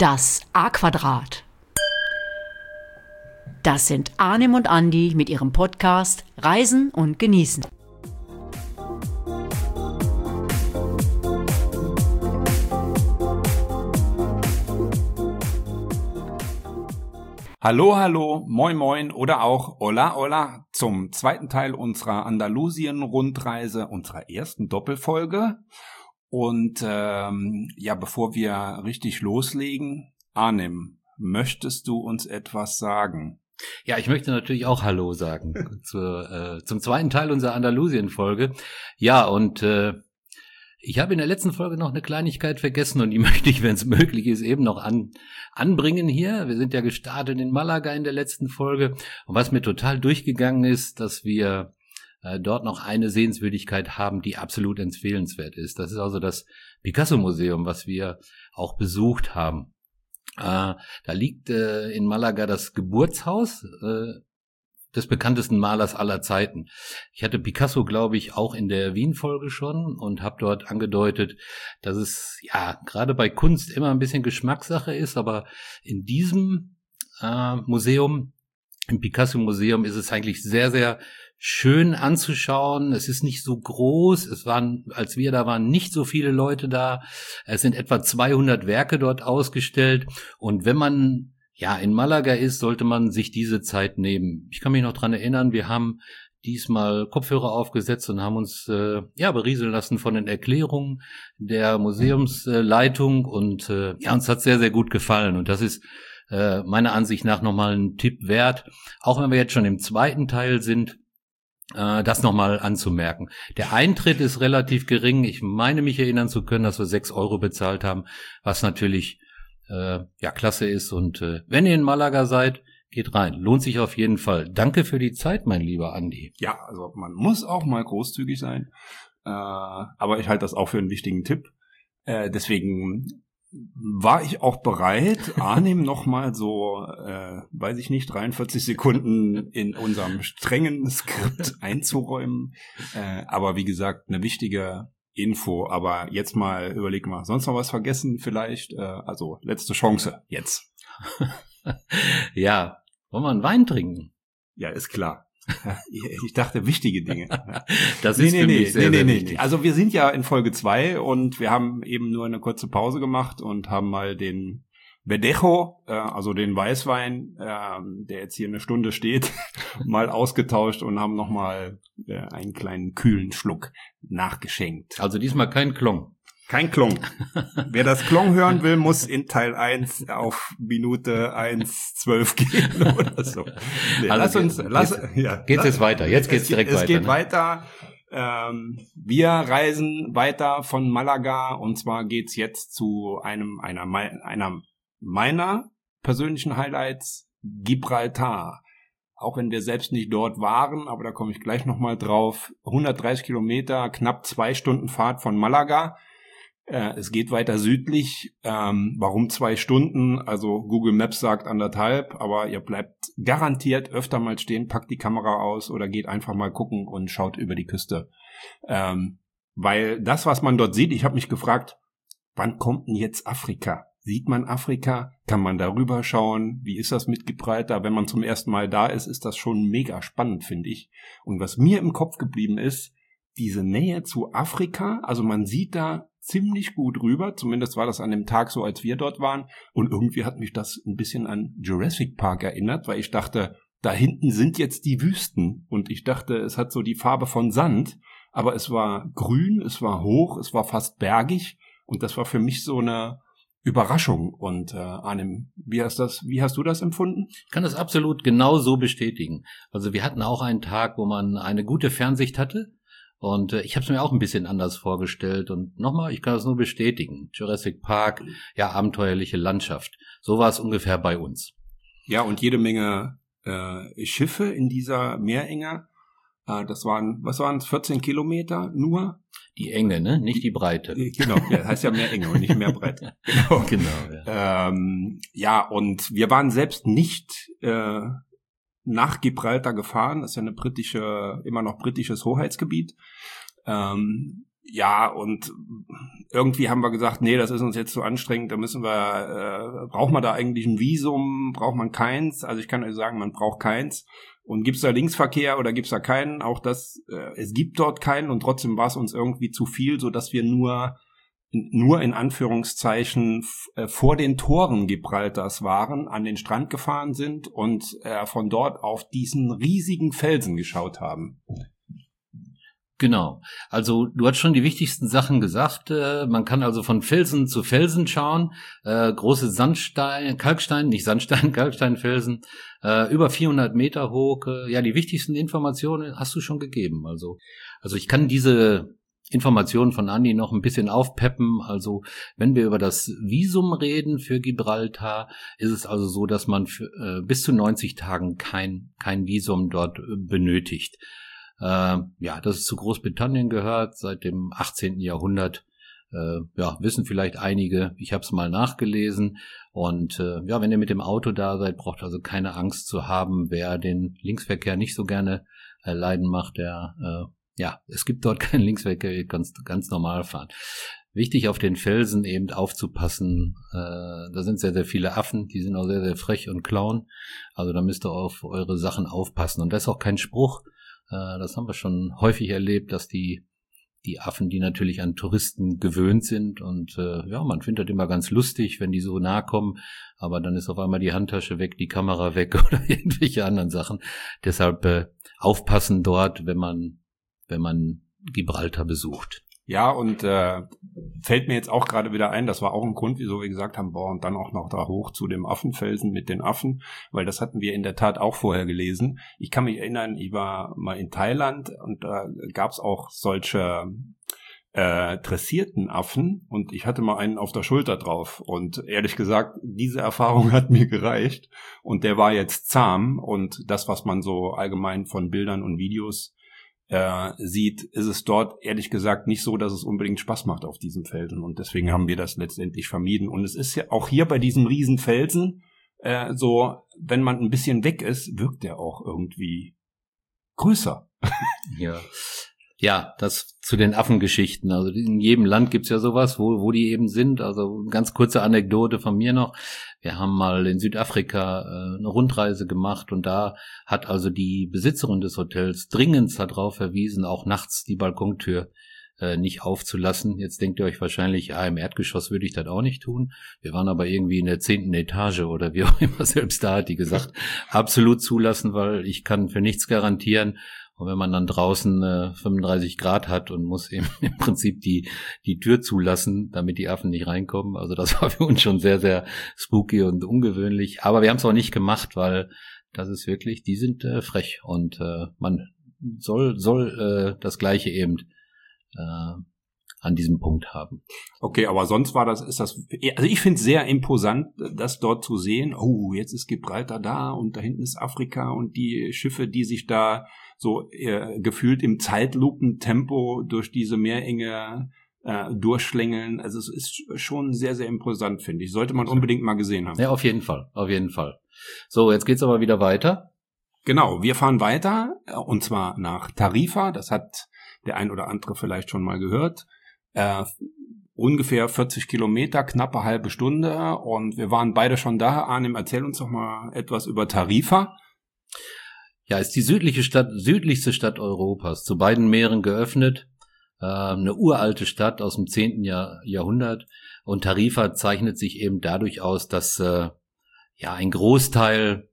Das A-Quadrat. Das sind Arnim und Andi mit ihrem Podcast Reisen und Genießen. Hallo, hallo, moin, moin oder auch hola, hola zum zweiten Teil unserer Andalusien-Rundreise, unserer ersten Doppelfolge. Und bevor wir richtig loslegen, Arnim, möchtest du uns etwas sagen? Ja, ich möchte natürlich auch Hallo sagen zum zweiten Teil unserer Andalusien-Folge. Ja, und ich habe in der letzten Folge noch eine Kleinigkeit vergessen und die möchte ich, wenn es möglich ist, eben noch anbringen hier. Wir sind ja gestartet in Malaga in der letzten Folge und was mir total durchgegangen ist, dass wir dort noch eine Sehenswürdigkeit haben, die absolut empfehlenswert ist. Das ist also das Picasso-Museum, was wir auch besucht haben. Da liegt in Malaga das Geburtshaus des bekanntesten Malers aller Zeiten. Ich hatte Picasso, glaube ich, auch in der Wien-Folge schon und habe dort angedeutet, dass es ja gerade bei Kunst immer ein bisschen Geschmackssache ist, aber in diesem Museum, im Picasso-Museum, ist es eigentlich sehr, sehr schön anzuschauen. Es ist nicht so groß. Als wir da waren, nicht so viele Leute da. Es sind etwa 200 Werke dort ausgestellt. Und wenn man in Malaga ist, sollte man sich diese Zeit nehmen. Ich kann mich noch dran erinnern, wir haben diesmal Kopfhörer aufgesetzt und haben uns berieseln lassen von den Erklärungen der Museumsleitung und uns hat sehr, sehr gut gefallen. Und das ist meiner Ansicht nach nochmal ein Tipp wert, auch wenn wir jetzt schon im zweiten Teil sind, das nochmal anzumerken. Der Eintritt ist relativ gering. Ich meine mich erinnern zu können, dass wir 6 Euro bezahlt haben, was natürlich klasse ist. Und wenn ihr in Malaga seid, geht rein. Lohnt sich auf jeden Fall. Danke für die Zeit, mein lieber Andi. Ja, also man muss auch mal großzügig sein. Aber ich halte das auch für einen wichtigen Tipp. Deswegen war ich auch bereit, Arnim nochmal so, 43 Sekunden in unserem strengen Skript einzuräumen. Aber wie gesagt, eine wichtige Info. Aber jetzt mal, überleg mal, sonst noch was vergessen vielleicht? Also letzte Chance, jetzt. Ja, wollen wir einen Wein trinken? Ja, ist klar. Ich dachte, wichtige Dinge. Das ist für mich sehr wichtig. Also wir sind ja in Folge 2 und wir haben eben nur eine kurze Pause gemacht und haben mal den Verdejo, also den Weißwein, der jetzt hier eine Stunde steht, mal ausgetauscht und haben nochmal einen kleinen kühlen Schluck nachgeschenkt. Also diesmal kein Klong. Kein Klong. Wer das Klong hören will, muss in Teil 1 auf Minute 1:12 gehen oder so. Nee, also geht's jetzt weiter. Jetzt geht's direkt weiter. Es geht weiter. Wir reisen weiter von Malaga und zwar geht's jetzt zu einer meiner persönlichen Highlights, Gibraltar. Auch wenn wir selbst nicht dort waren, aber da komme ich gleich nochmal drauf. 130 Kilometer, knapp 2 Stunden Fahrt von Malaga. Es geht weiter südlich. Warum 2 Stunden? Also Google Maps sagt 1,5, aber ihr bleibt garantiert öfter mal stehen, packt die Kamera aus oder geht einfach mal gucken und schaut über die Küste. Weil das, was man dort sieht, ich habe mich gefragt, wann kommt denn jetzt Afrika? Sieht man Afrika? Kann man darüber schauen? Wie ist das mit Gibraltar? Wenn man zum ersten Mal da ist, ist das schon mega spannend, finde ich. Und was mir im Kopf geblieben ist, diese Nähe zu Afrika, also man sieht da ziemlich gut rüber, zumindest war das an dem Tag so, als wir dort waren. Und irgendwie hat mich das ein bisschen an Jurassic Park erinnert, weil ich dachte, da hinten sind jetzt die Wüsten. Und ich dachte, es hat so die Farbe von Sand, aber es war grün, es war hoch, es war fast bergig. Und das war für mich so eine Überraschung. Und Arnim, wie hast du das empfunden? Ich kann das absolut genau so bestätigen. Also wir hatten auch einen Tag, wo man eine gute Fernsicht hatte. Und ich habe es mir auch ein bisschen anders vorgestellt. Und nochmal, ich kann das nur bestätigen. Jurassic Park, ja, abenteuerliche Landschaft. So war es ungefähr bei uns. Ja, und jede Menge Schiffe in dieser Meerenge. Das waren 14 Kilometer nur? Die Enge, ne? Nicht die Breite. Genau, ja, heißt ja Meerenge und nicht Meerbreite. Genau, ja. Und wir waren selbst nicht nach Gibraltar gefahren. Das ist ja immer noch britisches Hoheitsgebiet. Ja, und irgendwie haben wir gesagt, nee, das ist uns jetzt zu anstrengend, da braucht man da eigentlich ein Visum, braucht man keins? Also ich kann euch sagen, man braucht keins. Und gibt's da Linksverkehr oder gibt's da keinen? Auch das, es gibt dort keinen und trotzdem war es uns irgendwie zu viel, so dass wir nur in Anführungszeichen vor den Toren Gibraltars waren, an den Strand gefahren sind und von dort auf diesen riesigen Felsen geschaut haben. Genau. Also du hast schon die wichtigsten Sachen gesagt. Man kann also von Felsen zu Felsen schauen. Große Kalksteinfelsen, über 400 Meter hoch. Ja, die wichtigsten Informationen hast du schon gegeben. Also ich kann diese Informationen von Andi noch ein bisschen aufpeppen. Also wenn wir über das Visum reden für Gibraltar, ist es also so, dass man bis zu 90 Tagen kein Visum dort benötigt. Ja, dass es zu Großbritannien gehört, seit dem 18. Jahrhundert, wissen vielleicht einige, ich habe es mal nachgelesen und wenn ihr mit dem Auto da seid, braucht ihr also keine Angst zu haben, wer den Linksverkehr nicht so gerne leiden macht, es gibt dort keinen Linksverkehr, ihr könnt ganz normal fahren. Wichtig auf den Felsen eben aufzupassen, da sind sehr, sehr viele Affen, die sind auch sehr, sehr frech und klauen, also da müsst ihr auf eure Sachen aufpassen und das ist auch kein Spruch. Das haben wir schon häufig erlebt, dass die Affen, die natürlich an Touristen gewöhnt sind und man findet das immer ganz lustig, wenn die so nahe kommen, aber dann ist auf einmal die Handtasche weg, die Kamera weg oder irgendwelche anderen Sachen. Deshalb aufpassen dort, wenn man Gibraltar besucht. Ja, und fällt mir jetzt auch gerade wieder ein, das war auch ein Grund, wieso wir gesagt haben, und dann auch noch da hoch zu dem Affenfelsen mit den Affen, weil das hatten wir in der Tat auch vorher gelesen. Ich kann mich erinnern, ich war mal in Thailand und da gab's auch solche dressierten Affen und ich hatte mal einen auf der Schulter drauf und ehrlich gesagt, diese Erfahrung hat mir gereicht und der war jetzt zahm und das, was man so allgemein von Bildern und Videos sieht, ist es dort ehrlich gesagt nicht so, dass es unbedingt Spaß macht auf diesem Felsen und deswegen haben wir das letztendlich vermieden und es ist ja auch hier bei diesem riesen Felsen so, wenn man ein bisschen weg ist, wirkt der auch irgendwie größer. Ja, das zu den Affengeschichten. Also in jedem Land gibt's ja sowas, wo die eben sind. Also ganz kurze Anekdote von mir noch. Wir haben mal in Südafrika eine Rundreise gemacht und da hat also die Besitzerin des Hotels dringend darauf verwiesen, auch nachts die Balkontür nicht aufzulassen. Jetzt denkt ihr euch wahrscheinlich, im Erdgeschoss würde ich das auch nicht tun. Wir waren aber irgendwie in der 10. Etage oder wie auch immer, selbst da hat die gesagt, absolut zulassen, weil ich kann für nichts garantieren. Und wenn man dann draußen 35 Grad hat und muss eben im Prinzip die Tür zulassen, damit die Affen nicht reinkommen. Also das war für uns schon sehr, sehr spooky und ungewöhnlich. Aber wir haben es auch nicht gemacht, weil das ist wirklich, die sind frech. Und man soll das Gleiche eben an diesem Punkt haben. Okay, aber sonst also ich finde es sehr imposant, das dort zu sehen. Oh, jetzt ist Gibraltar da und da hinten ist Afrika und die Schiffe, die sich da so gefühlt im Zeitlupentempo durch diese Meerenge durchschlängeln. Also es ist schon sehr, sehr imposant, finde ich. Sollte man unbedingt mal gesehen haben. Ja, auf jeden Fall. So, jetzt geht's aber wieder weiter. Genau, wir fahren weiter und zwar nach Tarifa. Das hat der ein oder andere vielleicht schon mal gehört. Ungefähr 40 Kilometer, knappe halbe Stunde und wir waren beide schon da. Arnim, erzähl uns doch mal etwas über Tarifa. Ja, ist die südlichste Stadt Europas, zu beiden Meeren geöffnet, eine uralte Stadt aus dem 10. Jahrhundert und Tarifa zeichnet sich eben dadurch aus, dass ein Großteil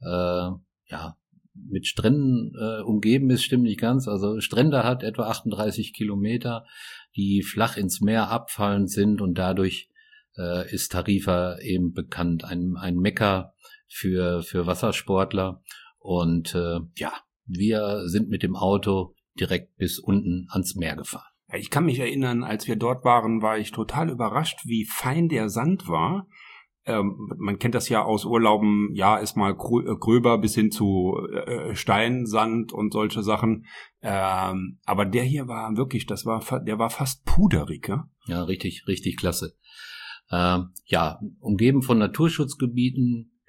mit Stränden umgeben ist, stimmt nicht ganz, also Strände hat etwa 38 Kilometer, die flach ins Meer abfallend sind und dadurch ist Tarifa eben bekannt, ein Mekka für Wassersportler. Und wir sind mit dem Auto direkt bis unten ans Meer gefahren. Ja, ich kann mich erinnern, als wir dort waren, war ich total überrascht, wie fein der Sand war. Man kennt das ja aus Urlauben, ist mal gröber bis hin zu Steinsand und solche Sachen. Aber der hier war wirklich, der war fast puderig. Ja, richtig klasse. Umgeben von Naturschutzgebieten,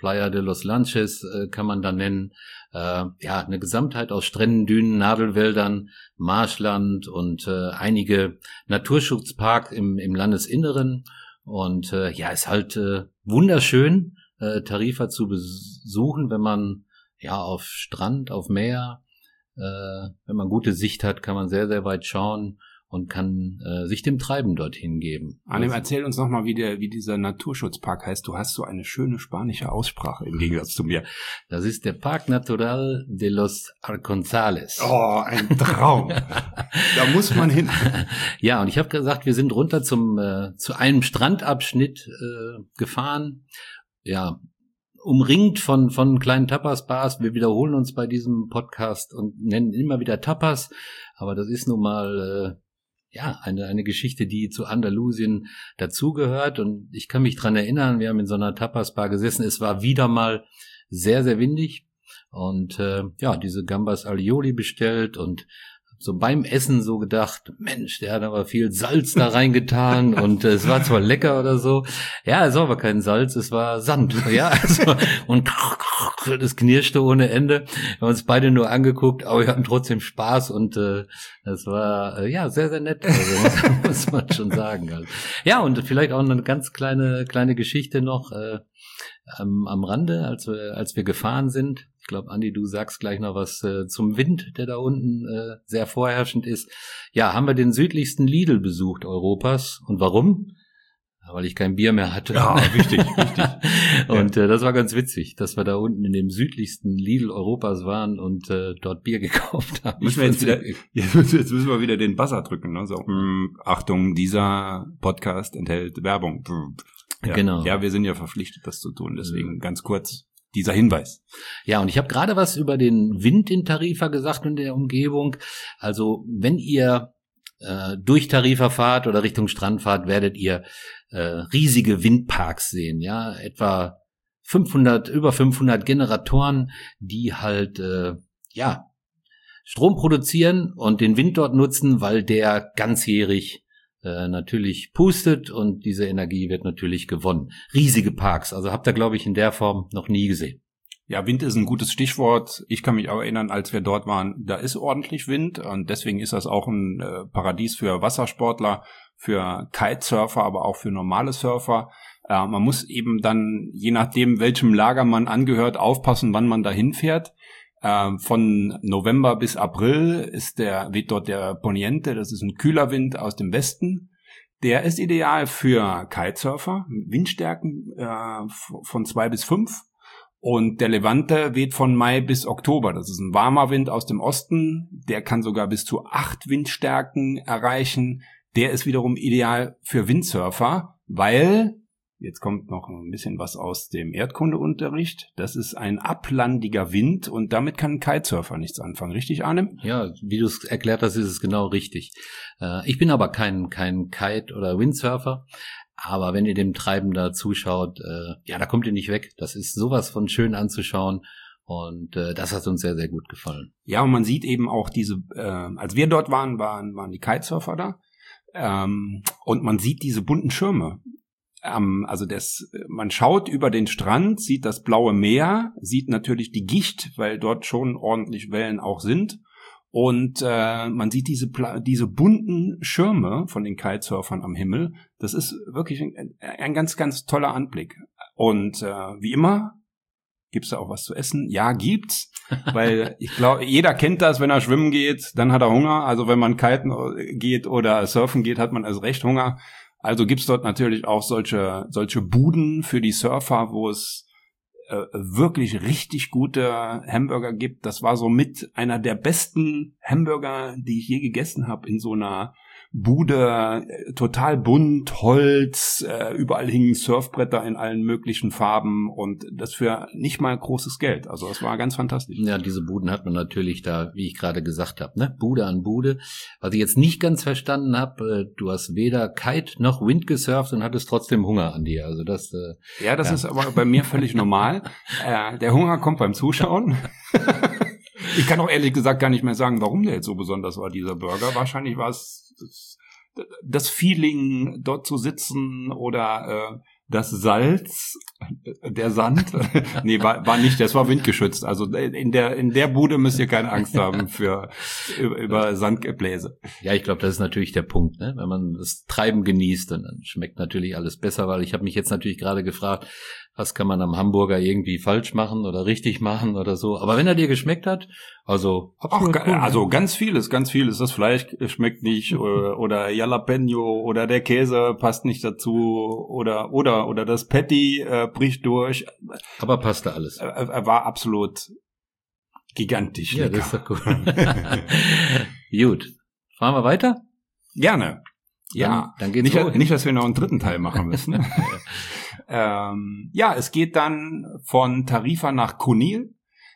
Playa de los Lanches kann man da nennen. Eine Gesamtheit aus Stränden, Dünen, Nadelwäldern, Marschland und einige Naturschutzparks im Landesinneren. Und ist halt wunderschön, Tarifa zu besuchen, wenn man auf Strand, auf Meer, wenn man gute Sicht hat, kann man sehr, sehr weit schauen und kann sich dem Treiben dorthin geben. Arnim, erzähl uns nochmal, wie dieser Naturschutzpark heißt. Du hast so eine schöne spanische Aussprache im Gegensatz zu mir. Das ist der Park Natural de los Arconzales. Oh, ein Traum. Da muss man hin. Ja, und ich habe gesagt, wir sind runter zu einem Strandabschnitt gefahren. Ja, umringt von kleinen Tapas-Bars. Wir wiederholen uns bei diesem Podcast und nennen immer wieder Tapas. Aber das ist nun mal eine Geschichte, die zu Andalusien dazugehört. Und ich kann mich dran erinnern, wir haben in so einer Tapas-Bar gesessen. Es war wieder mal sehr, sehr windig. Und diese Gambas Alioli bestellt und so beim Essen so gedacht, Mensch, der hat aber viel Salz da reingetan und es war zwar lecker oder so. Ja, es war aber kein Salz, es war Sand. Ja, und das knirschte ohne Ende. Wir haben uns beide nur angeguckt, aber wir hatten trotzdem Spaß und das war sehr, sehr nett. Also, muss man schon sagen. Also. Ja, und vielleicht auch eine ganz kleine Geschichte noch am Rande, als wir gefahren sind. Ich glaube, Andi, du sagst gleich noch was zum Wind, der da unten sehr vorherrschend ist. Ja, haben wir den südlichsten Lidl besucht Europas. Und warum? Weil ich kein Bier mehr hatte. Ja, wichtig. Und das war ganz witzig, dass wir da unten in dem südlichsten Lidl Europas waren und dort Bier gekauft haben. Jetzt müssen wir wieder den Buzzer drücken. Ne? So, Achtung, dieser Podcast enthält Werbung. Ja, genau. Ja, wir sind ja verpflichtet, das zu tun. Deswegen ganz kurz dieser Hinweis. Ja, und ich habe gerade was über den Wind in Tarifa gesagt und der Umgebung. Also wenn ihr durch Tarifa fahrt oder Richtung Strand fahrt, werdet ihr riesige Windparks sehen. Ja, etwa über 500 Generatoren, die halt Strom produzieren und den Wind dort nutzen, weil der ganzjährig natürlich pustet und diese Energie wird natürlich gewonnen. Riesige Parks, also habt ihr, glaube ich, in der Form noch nie gesehen. Ja, Wind ist ein gutes Stichwort. Ich kann mich auch erinnern, als wir dort waren, da ist ordentlich Wind und deswegen ist das auch ein Paradies für Wassersportler, für Kitesurfer, aber auch für normale Surfer. Man muss eben dann, je nachdem, welchem Lager man angehört, aufpassen, wann man dahin fährt. Von November bis April weht dort der Poniente, das ist ein kühler Wind aus dem Westen. Der ist ideal für Kitesurfer, Windstärken von 2 bis 5. Und der Levante weht von Mai bis Oktober. Das ist ein warmer Wind aus dem Osten. Der kann sogar bis zu 8 Windstärken erreichen. Der ist wiederum ideal für Windsurfer, weil, jetzt kommt noch ein bisschen was aus dem Erdkundeunterricht, das ist ein ablandiger Wind und damit kann ein Kitesurfer nichts anfangen. Richtig, Arnim? Ja, wie du es erklärt hast, ist es genau richtig. Ich bin aber kein Kite- oder Windsurfer. Aber wenn ihr dem Treiben da zuschaut, da kommt ihr nicht weg. Das ist sowas von schön anzuschauen und das hat uns sehr, sehr gut gefallen. Ja, und man sieht eben auch als wir dort waren die Kitesurfer da und man sieht diese bunten Schirme. Man schaut über den Strand, sieht das blaue Meer, sieht natürlich die Gicht, weil dort schon ordentlich Wellen auch sind. Und man sieht diese bunten Schirme von den Kitesurfern am Himmel. Das ist wirklich ein ganz, ganz toller Anblick. Und wie immer, gibt's da auch was zu essen? Ja, gibt's. Weil ich glaube, jeder kennt das, wenn er schwimmen geht, dann hat er Hunger. Also wenn man kiten geht oder surfen geht, hat man also recht Hunger. Also gibt's dort natürlich auch solche Buden für die Surfer, wo es wirklich richtig gute Hamburger gibt. Das war so mit einer der besten Hamburger, die ich je gegessen habe, in so einer Bude, total bunt, Holz, überall hingen Surfbretter in allen möglichen Farben und das für nicht mal großes Geld. Also das war ganz fantastisch. Ja, diese Buden hat man natürlich da, wie ich gerade gesagt habe, ne? Bude an Bude. Was ich jetzt nicht ganz verstanden habe, du hast weder Kite noch Wind gesurft und hattest trotzdem Hunger an dir. Also das das ist aber bei mir völlig normal. Der Hunger kommt beim Zuschauen. Ich kann auch ehrlich gesagt gar nicht mehr sagen, warum der jetzt so besonders war, dieser Burger. Wahrscheinlich war es das Feeling, dort zu sitzen oder das Salz. Der Sand? Nee, war nicht, das war windgeschützt. Also in der Bude müsst ihr keine Angst haben über Sandgebläse. Ja, ich glaube, das ist natürlich der Punkt, ne? Wenn man das Treiben genießt, dann schmeckt natürlich alles besser, weil ich habe mich jetzt natürlich gerade gefragt, was kann man am Hamburger irgendwie falsch machen oder richtig machen oder so. Aber wenn er dir geschmeckt hat, also absolut cool, also ganz vieles. Das Fleisch schmeckt nicht oder Jalapeno oder der Käse passt nicht dazu oder das Patty bricht durch. Aber passte alles. Er war absolut gigantisch. Ja, lecker. das ist doch cool. Gut. Fahren wir weiter? Gerne. Ja, dann geht's nicht, dass wir noch einen dritten Teil machen müssen. Ja, es geht dann von Tarifa nach Cunil.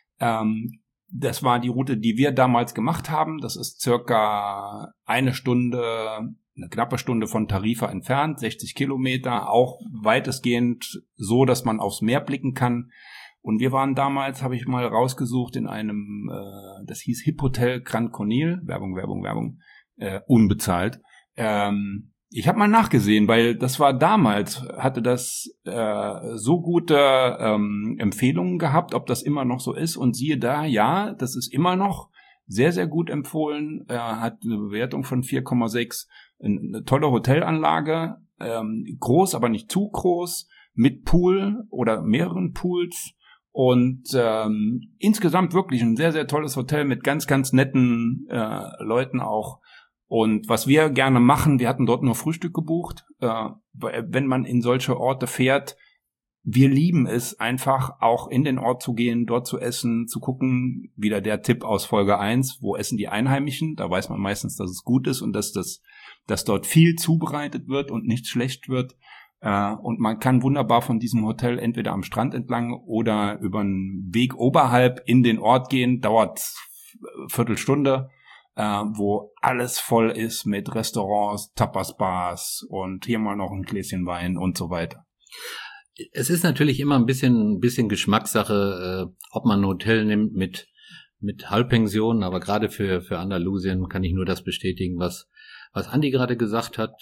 Das war die Route, die wir damals gemacht haben. Das ist circa eine knappe Stunde von Tarifa entfernt, 60 Kilometer, auch weitestgehend so, dass man aufs Meer blicken kann. Und wir waren damals, habe ich mal rausgesucht, in einem, das hieß Hip-Hotel Gran Cunil, Werbung, unbezahlt. Ich habe mal nachgesehen, weil das war damals, hatte das so gute Empfehlungen gehabt, ob das immer noch so ist. Und siehe da, ja, das ist immer noch sehr, sehr gut empfohlen. Hat eine Bewertung von 4,6. Eine tolle Hotelanlage, groß, aber nicht zu groß, mit Pool oder mehreren Pools. Und insgesamt wirklich ein sehr, sehr tolles Hotel mit ganz, ganz netten Leuten auch. Und was wir gerne machen, wir hatten dort nur Frühstück gebucht. Wenn man in solche Orte fährt, wir lieben es einfach auch in den Ort zu gehen, dort zu essen, zu gucken. Wieder der Tipp aus Folge 1, wo essen die Einheimischen? Da weiß man meistens, dass es gut ist und dass dort viel zubereitet wird und nichts schlecht wird. Und man kann wunderbar von diesem Hotel entweder am Strand entlang oder über einen Weg oberhalb in den Ort gehen. Dauert Viertelstunde. Wo alles voll ist mit Restaurants, Tapas-Bars und hier mal noch ein Gläschen Wein und so weiter. Es ist natürlich immer ein bisschen Geschmackssache, ob man ein Hotel nimmt mit Halbpension, aber gerade für Andalusien kann ich nur das bestätigen, was Andi gerade gesagt hat.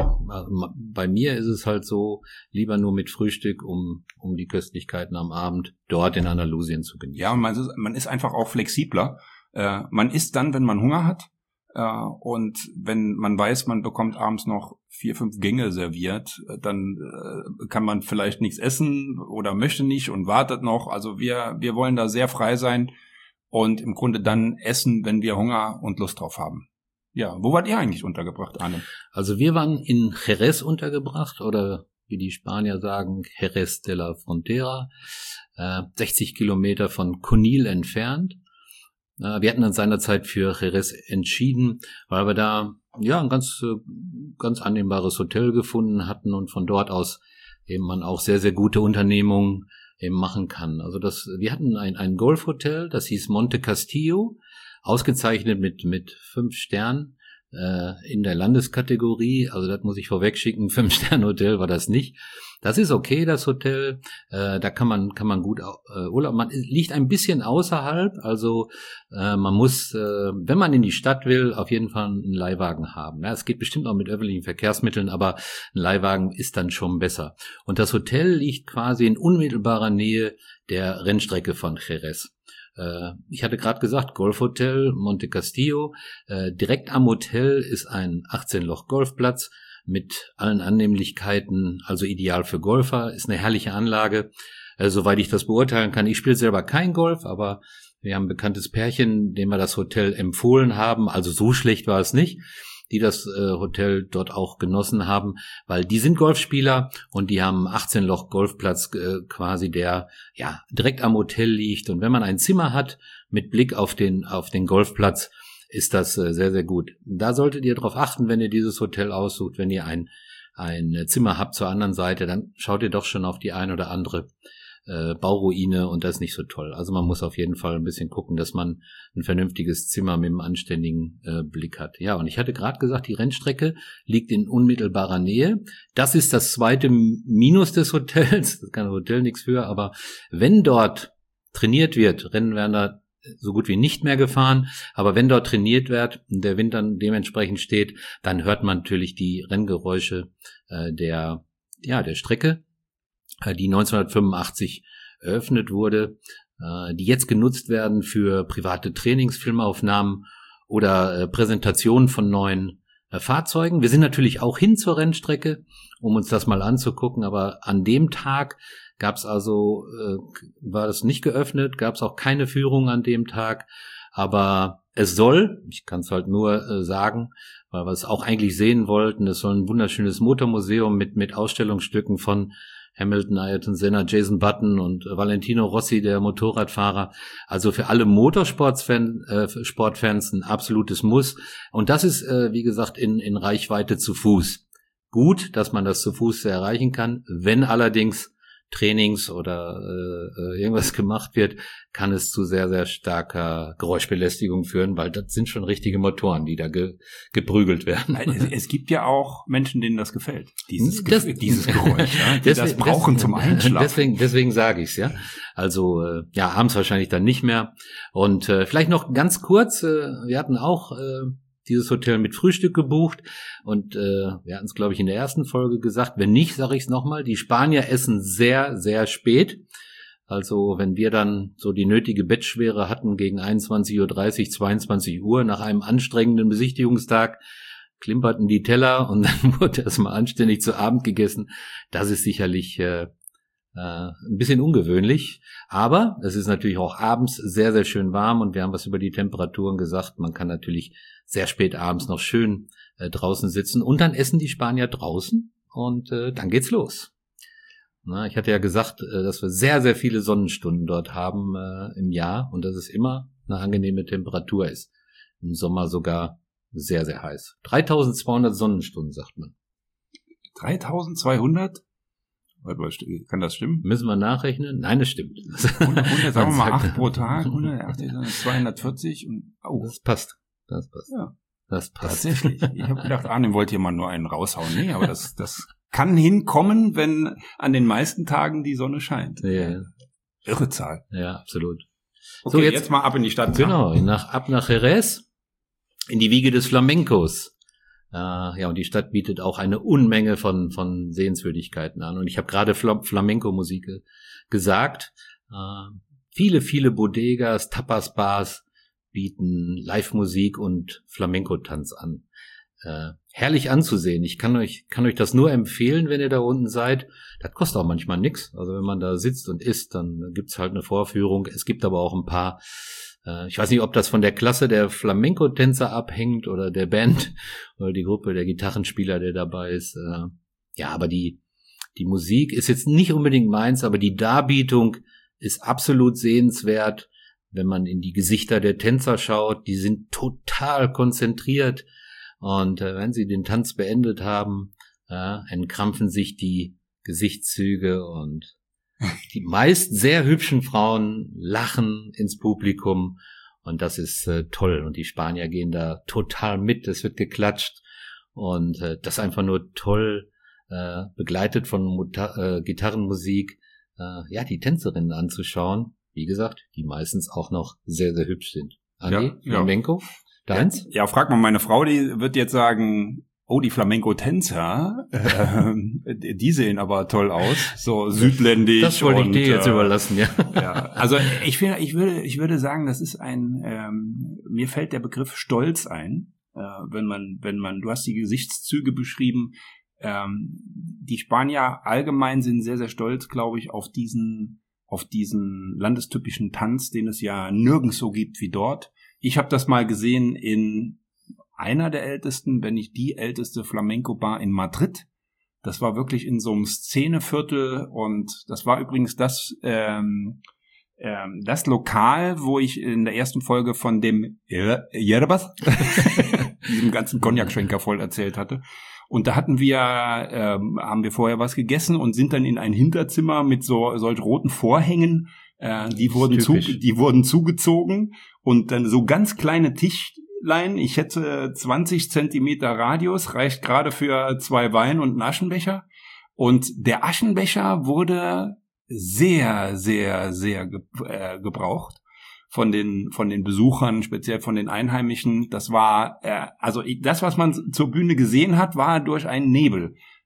Bei mir ist es halt so, lieber nur mit Frühstück, um die Köstlichkeiten am Abend dort in Andalusien zu genießen. Ja, man ist einfach auch flexibler. Man isst dann, wenn man Hunger hat, und wenn man weiß, man bekommt abends noch 4, 5 Gänge serviert, dann kann man vielleicht nichts essen oder möchte nicht und wartet noch. Also wir wollen da sehr frei sein und im Grunde dann essen, wenn wir Hunger und Lust drauf haben. Ja, wo wart ihr eigentlich untergebracht, Arne? Also wir waren in Jerez untergebracht oder wie die Spanier sagen, Jerez de la Frontera, 60 Kilometer von Cunil entfernt. Wir hatten dann seinerzeit für Jerez entschieden, weil wir da ja ein ganz annehmbares Hotel gefunden hatten und von dort aus eben man auch sehr, sehr gute Unternehmungen eben machen kann. Also wir hatten ein Golfhotel, das hieß Monte Castillo, ausgezeichnet mit 5 Sternen in der Landeskategorie. Also das muss ich vorweg schicken, 5-Sterne-Hotel war das nicht. Das ist okay, das Hotel. Da kann man gut Urlaub. Man liegt ein bisschen außerhalb. Also man muss, wenn man in die Stadt will, auf jeden Fall einen Leihwagen haben. Ja, es geht bestimmt auch mit öffentlichen Verkehrsmitteln, aber ein Leihwagen ist dann schon besser. Und das Hotel liegt quasi in unmittelbarer Nähe der Rennstrecke von Jerez. Ich hatte gerade gesagt, Golfhotel Monte Castillo. Direkt am Hotel ist ein 18-Loch-Golfplatz mit allen Annehmlichkeiten, also ideal für Golfer. Ist eine herrliche Anlage, soweit ich das beurteilen kann. Ich spiele selber kein Golf, aber wir haben ein bekanntes Pärchen, dem wir das Hotel empfohlen haben. Also so schlecht war es nicht, die das Hotel dort auch genossen haben, weil die sind Golfspieler und die haben einen 18-Loch-Golfplatz quasi, der ja direkt am Hotel liegt. Und wenn man ein Zimmer hat mit Blick auf den Golfplatz, ist das sehr, sehr gut. Da solltet ihr darauf achten, wenn ihr dieses Hotel aussucht, wenn ihr ein Zimmer habt zur anderen Seite, dann schaut ihr doch schon auf die ein oder andere Bauruine und das ist nicht so toll. Also man muss auf jeden Fall ein bisschen gucken, dass man ein vernünftiges Zimmer mit einem anständigen Blick hat. Ja, und ich hatte gerade gesagt, die Rennstrecke liegt in unmittelbarer Nähe. Das ist das zweite Minus des Hotels. Das kann ein Hotel nichts für, aber wenn dort trainiert wird, Rennen werden da so gut wie nicht mehr gefahren, aber wenn dort trainiert wird und der Wind dann dementsprechend steht, dann hört man natürlich die Renngeräusche der Strecke. die 1985 eröffnet wurde, die jetzt genutzt werden für private Trainingsfilmaufnahmen oder Präsentationen von neuen Fahrzeugen. Wir sind natürlich auch hin zur Rennstrecke, um uns das mal anzugucken, aber an dem Tag gab's also, war das nicht geöffnet, gab's auch keine Führung an dem Tag, aber es soll, ich kann es halt nur sagen, weil wir es auch eigentlich sehen wollten, es soll ein wunderschönes Motormuseum mit Ausstellungsstücken von Hamilton, Ayrton Senna, Jason Button und Valentino Rossi, der Motorradfahrer. Also für alle Motorsportfans ein absolutes Muss. Und das ist, wie gesagt, in Reichweite zu Fuß. Gut, dass man das zu Fuß erreichen kann. Wenn allerdings Trainings oder irgendwas gemacht wird, kann es zu sehr, sehr starker Geräuschbelästigung führen, weil das sind schon richtige Motoren, die da geprügelt werden. Es gibt ja auch Menschen, denen das gefällt, dieses Geräusch, ja, die das brauchen zum Einschlafen. Deswegen sage ich es, ja. Also abends wahrscheinlich dann nicht mehr. Und vielleicht noch ganz kurz, wir hatten auch dieses Hotel mit Frühstück gebucht und wir hatten es, glaube ich, in der ersten Folge gesagt. Wenn nicht, sage ich es nochmal, die Spanier essen sehr, sehr spät. Also wenn wir dann so die nötige Bettschwere hatten gegen 21:30 22 Uhr nach einem anstrengenden Besichtigungstag, klimperten die Teller und dann wurde erstmal anständig zu Abend gegessen. Das ist sicherlich ein bisschen ungewöhnlich, aber es ist natürlich auch abends sehr, sehr schön warm und wir haben was über die Temperaturen gesagt. Man kann natürlich sehr spät abends noch schön draußen sitzen und dann essen die Spanier draußen und dann geht's los. Na, ich hatte ja gesagt, dass wir sehr, sehr viele Sonnenstunden dort haben im Jahr und dass es immer eine angenehme Temperatur ist. Im Sommer sogar sehr, sehr heiß. 3200 Sonnenstunden, sagt man. 3200? Kann das stimmen? Müssen wir nachrechnen? Nein, das stimmt. 100, sagen wir mal 8 pro Tag, 240 und Das passt. Ja. Das passt. Tatsächlich. Ich habe gedacht, Arne wollte hier mal nur einen raushauen. Nee, aber das kann hinkommen, wenn an den meisten Tagen die Sonne scheint. Ja. Irre Zahl. Ja, absolut. Okay, so, jetzt mal ab in die Stadt. Genau, ab nach Jerez, in die Wiege des Flamencos. Und die Stadt bietet auch eine Unmenge von Sehenswürdigkeiten an. Und ich habe gerade Flamenco-Musik gesagt. Viele, viele Bodegas, Tapas-Bars bieten Live-Musik und Flamenco-Tanz an. Herrlich anzusehen. Ich kann euch das nur empfehlen, wenn ihr da unten seid. Das kostet auch manchmal nix. Also wenn man da sitzt und isst, dann gibt's halt eine Vorführung. Es gibt aber auch ein paar, ich weiß nicht, ob das von der Klasse der Flamenco-Tänzer abhängt oder der Band oder die Gruppe der Gitarrenspieler, der dabei ist. Aber die Musik ist jetzt nicht unbedingt meins, aber die Darbietung ist absolut sehenswert. Wenn man in die Gesichter der Tänzer schaut, die sind total konzentriert. Und wenn sie den Tanz beendet haben, entkrampfen sich die Gesichtszüge und die meist sehr hübschen Frauen lachen ins Publikum und das ist toll. Und die Spanier gehen da total mit, es wird geklatscht und das ist einfach nur toll, begleitet von Gitarrenmusik, die Tänzerinnen anzuschauen. Wie gesagt, die meistens auch noch sehr, sehr hübsch sind. Andi, Flamenco? Deins? Ja, frag mal meine Frau, die wird jetzt sagen, oh, die Flamenco-Tänzer, die sehen aber toll aus, so südländisch. Das wollte ich dir jetzt überlassen, ja. Ja. Also ich würde sagen, das ist mir fällt der Begriff Stolz ein, wenn man, du hast die Gesichtszüge beschrieben, die Spanier allgemein sind sehr, sehr stolz, glaube ich, auf diesen landestypischen Tanz, den es ja nirgends so gibt wie dort. Ich habe das mal gesehen in einer der ältesten, wenn nicht die älteste Flamenco-Bar in Madrid. Das war wirklich in so einem Szeneviertel und das war übrigens das Lokal, wo ich in der ersten Folge von dem Yerbas, diesem ganzen Cognac-Schwenker voll erzählt hatte. Und da haben wir vorher was gegessen und sind dann in ein Hinterzimmer mit solch roten Vorhängen. Die wurden zugezogen und dann so ganz kleine Tischlein. Ich schätze 20 Zentimeter Radius, reicht gerade für 2 Wein und einen Aschenbecher. Und der Aschenbecher wurde sehr, sehr, sehr gebraucht von den Besuchern, speziell von den Einheimischen. Das war, das, was man zur Bühne gesehen hat, war durch einen Nebel.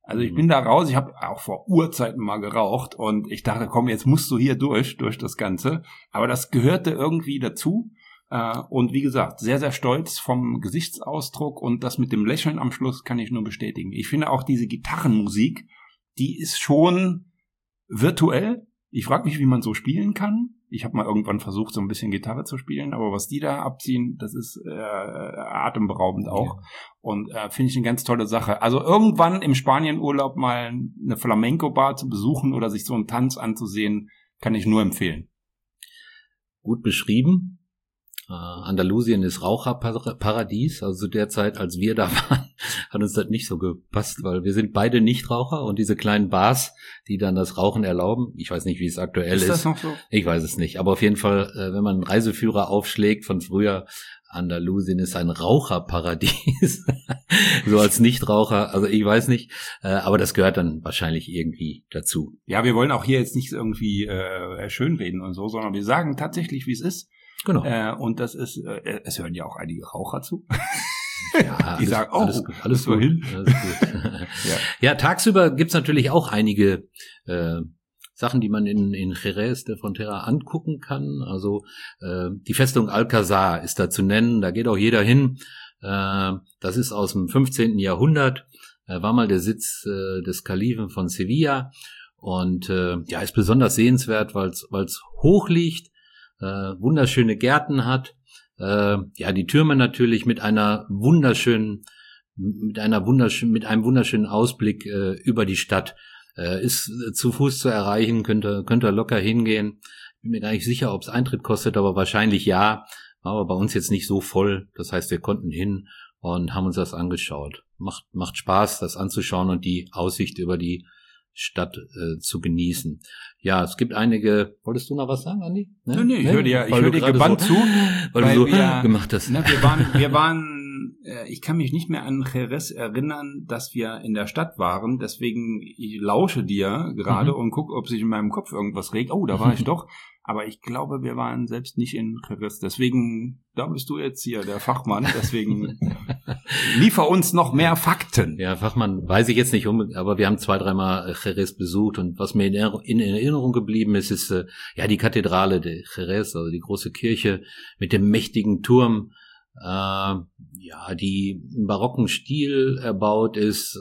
Also ich bin da raus, ich habe auch vor Urzeiten mal geraucht und ich dachte, komm, jetzt musst du hier durch das Ganze. Aber das gehörte irgendwie dazu. Und wie gesagt, sehr, sehr stolz vom Gesichtsausdruck und das mit dem Lächeln am Schluss kann ich nur bestätigen. Ich finde auch diese Gitarrenmusik, die ist schon virtuell. Ich frage mich, wie man so spielen kann. Ich habe mal irgendwann versucht, so ein bisschen Gitarre zu spielen, aber was die da abziehen, das ist atemberaubend auch. Ja. Und finde ich eine ganz tolle Sache. Also irgendwann im Spanienurlaub mal eine Flamenco-Bar zu besuchen oder sich so einen Tanz anzusehen, kann ich nur empfehlen. Gut beschrieben. Andalusien ist Raucherparadies. Also zu der Zeit, als wir da waren, hat uns das nicht so gepasst, weil wir sind beide Nichtraucher und diese kleinen Bars, die dann das Rauchen erlauben, ich weiß nicht, wie es aktuell ist. Ist das noch so? Ich weiß es nicht. Aber auf jeden Fall, wenn man einen Reiseführer aufschlägt von früher, Andalusien ist ein Raucherparadies. So als Nichtraucher, also ich weiß nicht, aber das gehört dann wahrscheinlich irgendwie dazu. Ja, wir wollen auch hier jetzt nicht irgendwie schönreden und so, sondern wir sagen tatsächlich, wie es ist. Genau. Und das ist, es hören ja auch einige Raucher zu. Ja, die sagen, alles gut. Ja, tagsüber gibt's natürlich auch einige Sachen, die man in Jerez de Frontera angucken kann. Also die Festung Alcázar ist da zu nennen, da geht auch jeder hin. Das ist aus dem 15. Jahrhundert, war mal der Sitz des Kalifen von Sevilla und ist besonders sehenswert, weil's hoch liegt. Wunderschöne Gärten hat, die Türme natürlich mit einem wunderschönen Ausblick über die Stadt, ist zu Fuß zu erreichen, könnt ihr locker hingehen. Bin mir gar nicht sicher, ob es Eintritt kostet, aber wahrscheinlich ja, aber bei uns jetzt nicht so voll, das heißt, wir konnten hin und haben uns das angeschaut. Macht Spaß, das anzuschauen und die Aussicht über die Stadt zu genießen. Ja, es gibt einige. Wolltest du noch was sagen, Andi? Nee, ich höre dir gebannt so, zu, weil du so gemacht hast. Ne, wir waren, ich kann mich nicht mehr an Jerez erinnern, dass wir in der Stadt waren. Deswegen ich lausche dir gerade und gucke, ob sich in meinem Kopf irgendwas regt. Oh, da war ich doch. Aber ich glaube, wir waren selbst nicht in Jerez. Deswegen, da bist du jetzt hier der Fachmann. Deswegen liefer uns noch mehr Fakten. Ja, Fachmann weiß ich jetzt nicht, aber wir haben 2-3 Mal Jerez besucht. Und was mir in Erinnerung geblieben ist, ist die Kathedrale de Jerez, also die große Kirche mit dem mächtigen Turm, die im barocken Stil erbaut ist.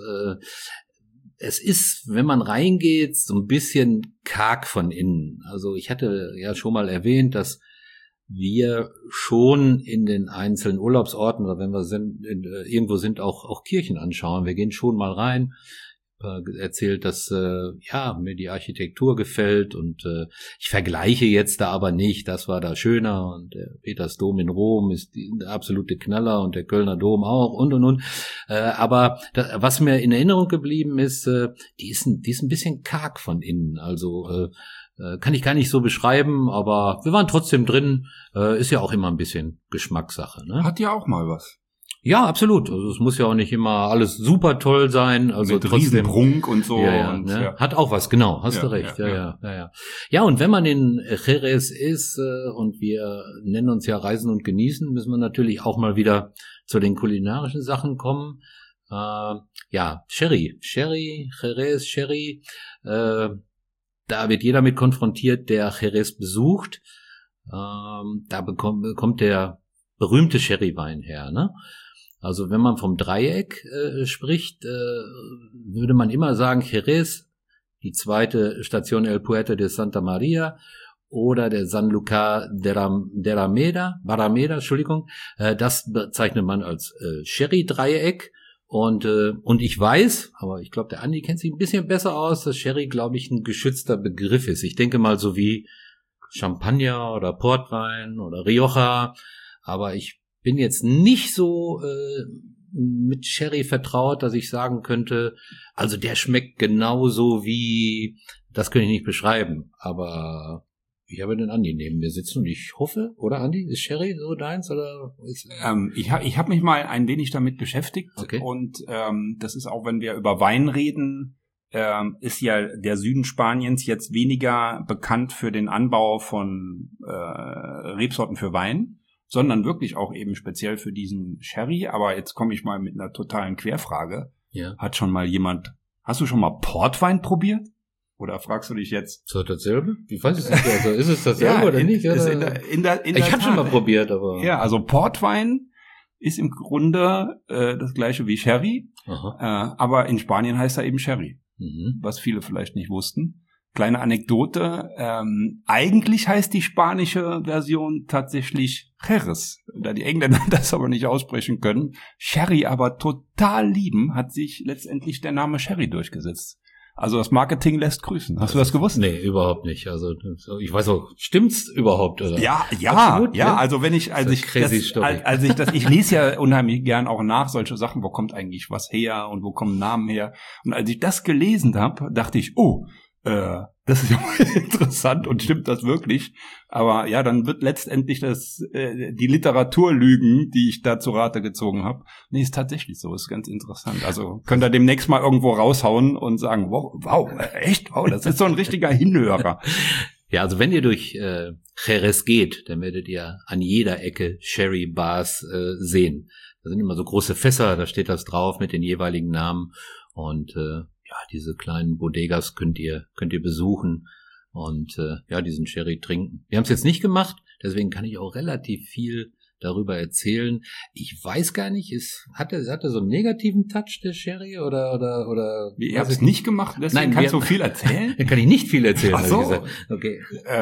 Es ist, wenn man reingeht, so ein bisschen karg von innen. Also ich hatte ja schon mal erwähnt, dass wir schon in den einzelnen Urlaubsorten oder wenn wir irgendwo sind, auch Kirchen anschauen. Wir gehen schon mal rein. Erzählt, dass mir die Architektur gefällt und ich vergleiche jetzt da aber nicht, das war da schöner und der Petersdom in Rom ist der absolute Knaller und der Kölner Dom auch und. Aber was mir in Erinnerung geblieben ist, die ist ein bisschen karg von innen, also kann ich gar nicht so beschreiben, aber wir waren trotzdem drin, ist ja auch immer ein bisschen Geschmackssache. Ne? Hat ja auch mal was. Ja, absolut. Also es muss ja auch nicht immer alles super toll sein. Also mit Riesenprunk und so. Und, ja. Hat auch was, genau. Hast du recht. Ja. Ja, und wenn man in Jerez ist und wir nennen uns ja Reisen und Genießen, müssen wir natürlich auch mal wieder zu den kulinarischen Sachen kommen. Sherry. Jerez, Sherry. Da wird jeder mit konfrontiert, der Jerez besucht. Da bekommt der berühmte Sherrywein her, ne? Also wenn man vom Dreieck spricht, würde man immer sagen Jerez, die zweite Station El Puerto de Santa Maria oder der Sanlúcar de Barrameda, das bezeichnet man als Sherry-Dreieck. Und ich weiß, aber ich glaube, der Andi kennt sich ein bisschen besser aus, dass Sherry, glaube ich, ein geschützter Begriff ist. Ich denke mal so wie Champagner oder Portwein oder Rioja, aber ich bin jetzt nicht so mit Sherry vertraut, dass ich sagen könnte, also der schmeckt genauso wie, das könnte ich nicht beschreiben, aber ich habe den Andi neben mir sitzen und ich hoffe, oder Andi, ist Sherry so deins? Oder ist ich hab mich mal ein wenig damit beschäftigt, okay. Und das ist auch, wenn wir über Wein reden, ist ja der Süden Spaniens jetzt weniger bekannt für den Anbau von Rebsorten für Wein, sondern wirklich auch eben speziell für diesen Sherry. Aber jetzt komme ich mal mit einer totalen Querfrage. Ja. Hast Hast du schon mal Portwein probiert? Oder fragst du dich jetzt? So dasselbe? Wie weiß ich nicht. Also ist es dasselbe oder nicht? Oder? Ich habe schon mal probiert, aber... Ja, also Portwein ist im Grunde das gleiche wie Sherry, aber in Spanien heißt er eben Sherry, was viele vielleicht nicht wussten. Kleine Anekdote, eigentlich heißt die spanische Version tatsächlich Jerez, da die Engländer das aber nicht aussprechen können. Sherry aber total lieben, hat sich letztendlich der Name Sherry durchgesetzt. Also das Marketing lässt grüßen. Hast du das gewusst? Nee, überhaupt nicht. Also ich weiß auch, stimmt's überhaupt? Oder? Ja, absolut, ja. Ne? Also ich lese ja unheimlich gern auch nach solche Sachen. Wo kommt eigentlich was her und wo kommen Namen her? Und als ich das gelesen habe, dachte ich, das ist ja mal interessant und stimmt das wirklich? Aber ja, dann wird letztendlich die Literatur lügen, die ich da zu Rate gezogen habe. Nee, ist tatsächlich so, ist ganz interessant. Also könnt ihr demnächst mal irgendwo raushauen und sagen, wow, echt? Wow, das ist so ein richtiger Hinhörer. Ja, also wenn ihr durch Jerez geht, dann werdet ihr an jeder Ecke Sherry-Bars sehen. Da sind immer so große Fässer, da steht das drauf mit den jeweiligen Namen und diese kleinen Bodegas könnt ihr besuchen und diesen Sherry trinken. Wir haben es jetzt nicht gemacht, deswegen kann ich auch relativ viel darüber erzählen. Ich weiß gar nicht, hatte so einen negativen Touch der Sherry oder ihr habt es nicht gemacht, deswegen Nein, kannst du viel erzählen? Dann kann ich nicht viel erzählen. Ach so. Okay.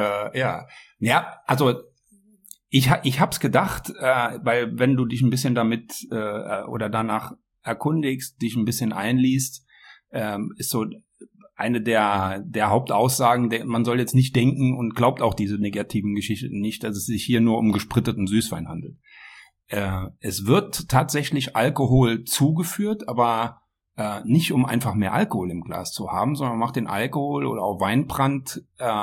Ja, also ich hab's gedacht, weil wenn du dich ein bisschen damit oder danach erkundigst, dich ein bisschen einliest, ist so eine der Hauptaussagen, man soll jetzt nicht denken und glaubt auch diese negativen Geschichten nicht, dass es sich hier nur um gespritteten Süßwein handelt. Es wird tatsächlich Alkohol zugeführt, aber nicht um einfach mehr Alkohol im Glas zu haben, sondern man macht den Alkohol oder auch Weinbrand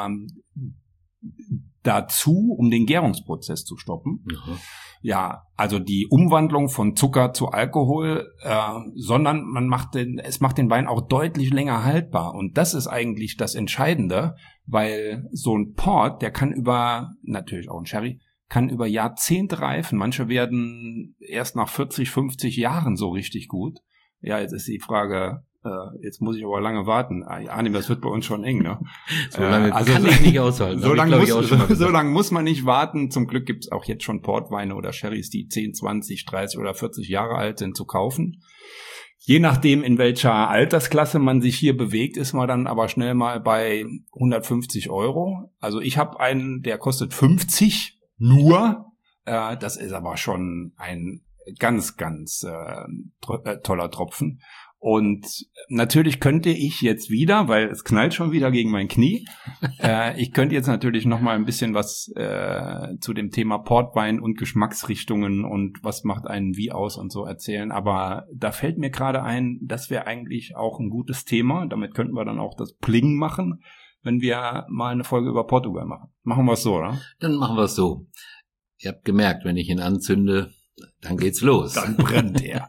dazu, um den Gärungsprozess zu stoppen. Mhm. Ja, also die Umwandlung von Zucker zu Alkohol, sondern es macht den Wein auch deutlich länger haltbar. Und das ist eigentlich das Entscheidende, weil so ein Port, der kann natürlich auch ein Sherry, kann über Jahrzehnte reifen. Manche werden erst nach 40, 50 Jahren so richtig gut. Ja, jetzt ist die Frage, jetzt muss ich aber lange warten. Arnim, das wird bei uns schon eng, ne? So lange kann ich nicht aushalten. So lange muss man nicht warten. Zum Glück gibt's auch jetzt schon Portweine oder Sherrys, die 10, 20, 30 oder 40 Jahre alt sind, zu kaufen. Je nachdem, in welcher Altersklasse man sich hier bewegt, ist man dann aber schnell mal bei 150 €. Also ich habe einen, der kostet 50 nur. Das ist aber schon ein ganz, ganz toller Tropfen. Und natürlich könnte ich jetzt wieder, weil es knallt schon wieder gegen mein Knie, ich könnte jetzt natürlich noch mal ein bisschen was zu dem Thema Portwein und Geschmacksrichtungen und was macht einen wie aus und so erzählen. Aber da fällt mir gerade ein, das wäre eigentlich auch ein gutes Thema. Damit könnten wir dann auch das Pling machen, wenn wir mal eine Folge über Portugal machen. Machen wir es so, oder? Dann machen wir es so. Ihr habt gemerkt, wenn ich ihn anzünde, dann geht's los. Dann brennt er.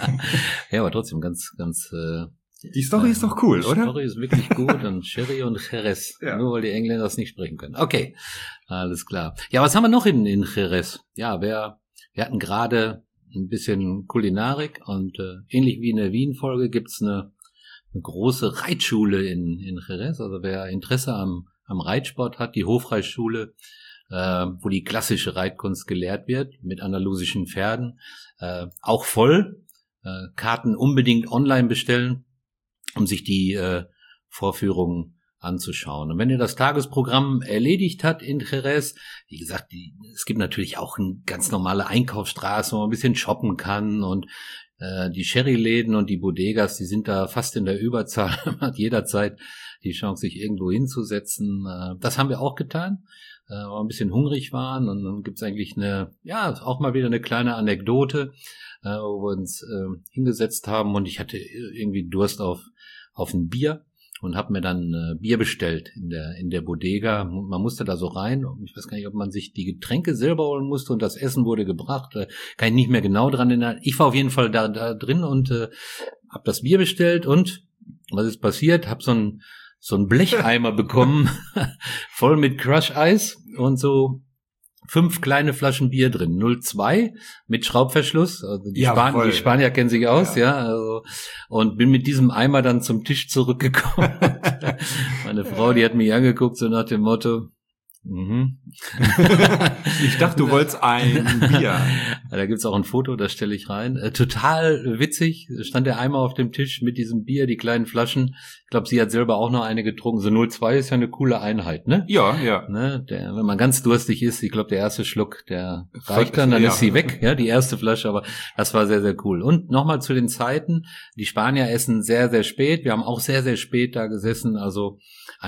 Ja, aber trotzdem ganz, ganz... die Story ist doch cool, oder? Die Story ist wirklich gut und Sherry und Jerez. Ja. Nur weil die Engländer das nicht sprechen können. Okay, alles klar. Ja, was haben wir noch in Jerez? Ja, wir hatten gerade ein bisschen Kulinarik und ähnlich wie in der Wien-Folge gibt's eine große Reitschule in Jerez. Also wer Interesse am Reitsport hat, die Hofreitschule, wo die klassische Reitkunst gelehrt wird, mit andalusischen Pferden, auch voll. Karten unbedingt online bestellen, um sich die Vorführungen anzuschauen. Und wenn ihr das Tagesprogramm erledigt habt in Jerez, wie gesagt, es gibt natürlich auch eine ganz normale Einkaufsstraße, wo man ein bisschen shoppen kann und die Sherry-Läden und die Bodegas, die sind da fast in der Überzahl. Man hat jederzeit die Chance, sich irgendwo hinzusetzen. Das haben wir auch getan, weil wir ein bisschen hungrig waren. Und dann gibt's eigentlich auch mal wieder eine kleine Anekdote, wo wir uns hingesetzt haben und ich hatte irgendwie Durst auf ein Bier und habe mir dann Bier bestellt in der Bodega. Man musste da so rein. Ich weiß gar nicht, ob man sich die Getränke selber holen musste und das Essen wurde gebracht. Kann ich nicht mehr genau dran erinnern. Ich war auf jeden Fall da drin und habe das Bier bestellt und was ist passiert? Habe so einen Blecheimer bekommen, voll mit Crush-Eis und so 5 kleine Flaschen Bier drin, 0,2 mit Schraubverschluss. Also die Spanier kennen sich aus, ja. Also, und bin mit diesem Eimer dann zum Tisch zurückgekommen. Meine Frau, die hat mich angeguckt, so nach dem Motto, Ich dachte, du wolltest ein Bier. Da gibt's auch ein Foto, das stelle ich rein. Total witzig, stand der Eimer auf dem Tisch mit diesem Bier, die kleinen Flaschen. Ich glaube, sie hat selber auch noch eine getrunken. So 0,2 ist ja eine coole Einheit, ne? Ja. Ne? Wenn man ganz durstig ist, ich glaube, der erste Schluck, der reicht dann ist sie weg, ja, die erste Flasche, aber das war sehr, sehr cool. Und nochmal zu den Zeiten, die Spanier essen sehr, sehr spät. Wir haben auch sehr, sehr spät da gesessen, also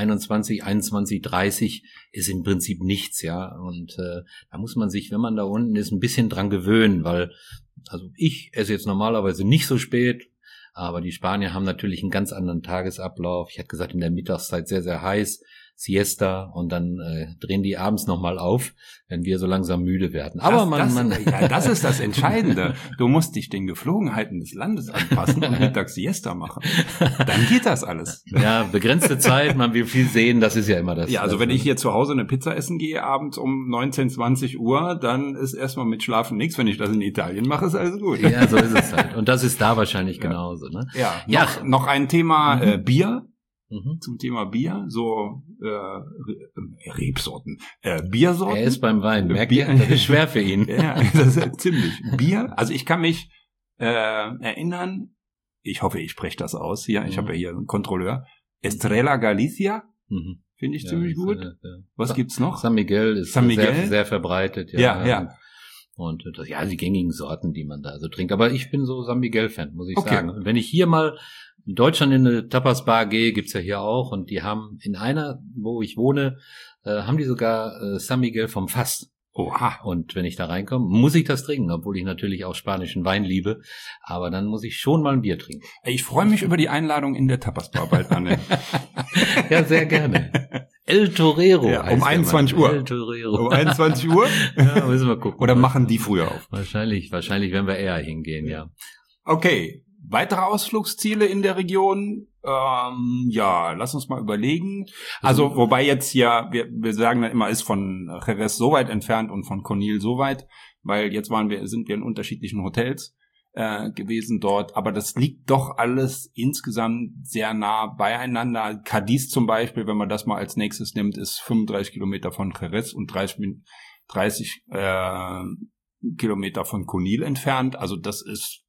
21:30 ist im Prinzip nichts, ja. Und da muss man sich, wenn man da unten ist, ein bisschen dran gewöhnen, weil, also ich esse jetzt normalerweise nicht so spät, aber die Spanier haben natürlich einen ganz anderen Tagesablauf. Ich hatte gesagt, in der Mittagszeit sehr, sehr heiß, Siesta, und dann drehen die abends nochmal auf, wenn wir so langsam müde werden. Aber das ist das Entscheidende. Du musst dich den Geflogenheiten des Landes anpassen und mittags Siesta machen. Dann geht das alles. Ja, begrenzte Zeit, man will viel sehen, das ist ja immer das. Ja, also wenn ich hier zu Hause eine Pizza essen gehe, abends um 19, 20 Uhr, dann ist erstmal mit Schlafen nichts. Wenn ich das in Italien mache, ist alles gut. Ja, so ist es halt. Und das ist da wahrscheinlich genauso, ne? Ja. Noch ein Thema, Bier. Zum Thema Bier, so Rebsorten, Biersorten. Er ist beim Wein, merkt ihr? Das ist schwer für ihn. Ja, das ist ziemlich. Bier, also ich kann mich erinnern, ich hoffe, ich spreche das aus hier, ich habe ja hier einen Kontrolleur, Estrella Galicia, finde ich ziemlich gut. Was gibt's noch? San Miguel ist sehr, sehr verbreitet. Ja. Und die gängigen Sorten, die man da so trinkt. Aber ich bin so San Miguel-Fan, muss ich sagen. Und wenn ich hier mal in Deutschland in eine Tapas-Bar gehe, gibt's ja hier auch, und die haben in einer, wo ich wohne, haben die sogar San Miguel vom Fass. Oha. Und wenn ich da reinkomme, muss ich das trinken, obwohl ich natürlich auch spanischen Wein liebe. Aber dann muss ich schon mal ein Bier trinken. Ich freue mich über die Einladung in der Tapas-Bar bald, Anne. Ja, sehr gerne. El Torero. Ja, um 21 Uhr. El Torero. Um 21 Uhr? Ja, müssen wir gucken. Oder machen die früher auf? Wahrscheinlich werden wir eher hingehen, ja. Okay. Weitere Ausflugsziele in der Region? Lass uns mal überlegen. Also, wobei jetzt ja, wir sagen dann immer, ist von Jerez so weit entfernt und von Conil so weit, weil jetzt sind wir in unterschiedlichen Hotels gewesen dort, aber das liegt doch alles insgesamt sehr nah beieinander. Cadiz zum Beispiel, wenn man das mal als nächstes nimmt, ist 35 Kilometer von Jerez und 30 Kilometer von Conil entfernt. Also das ist,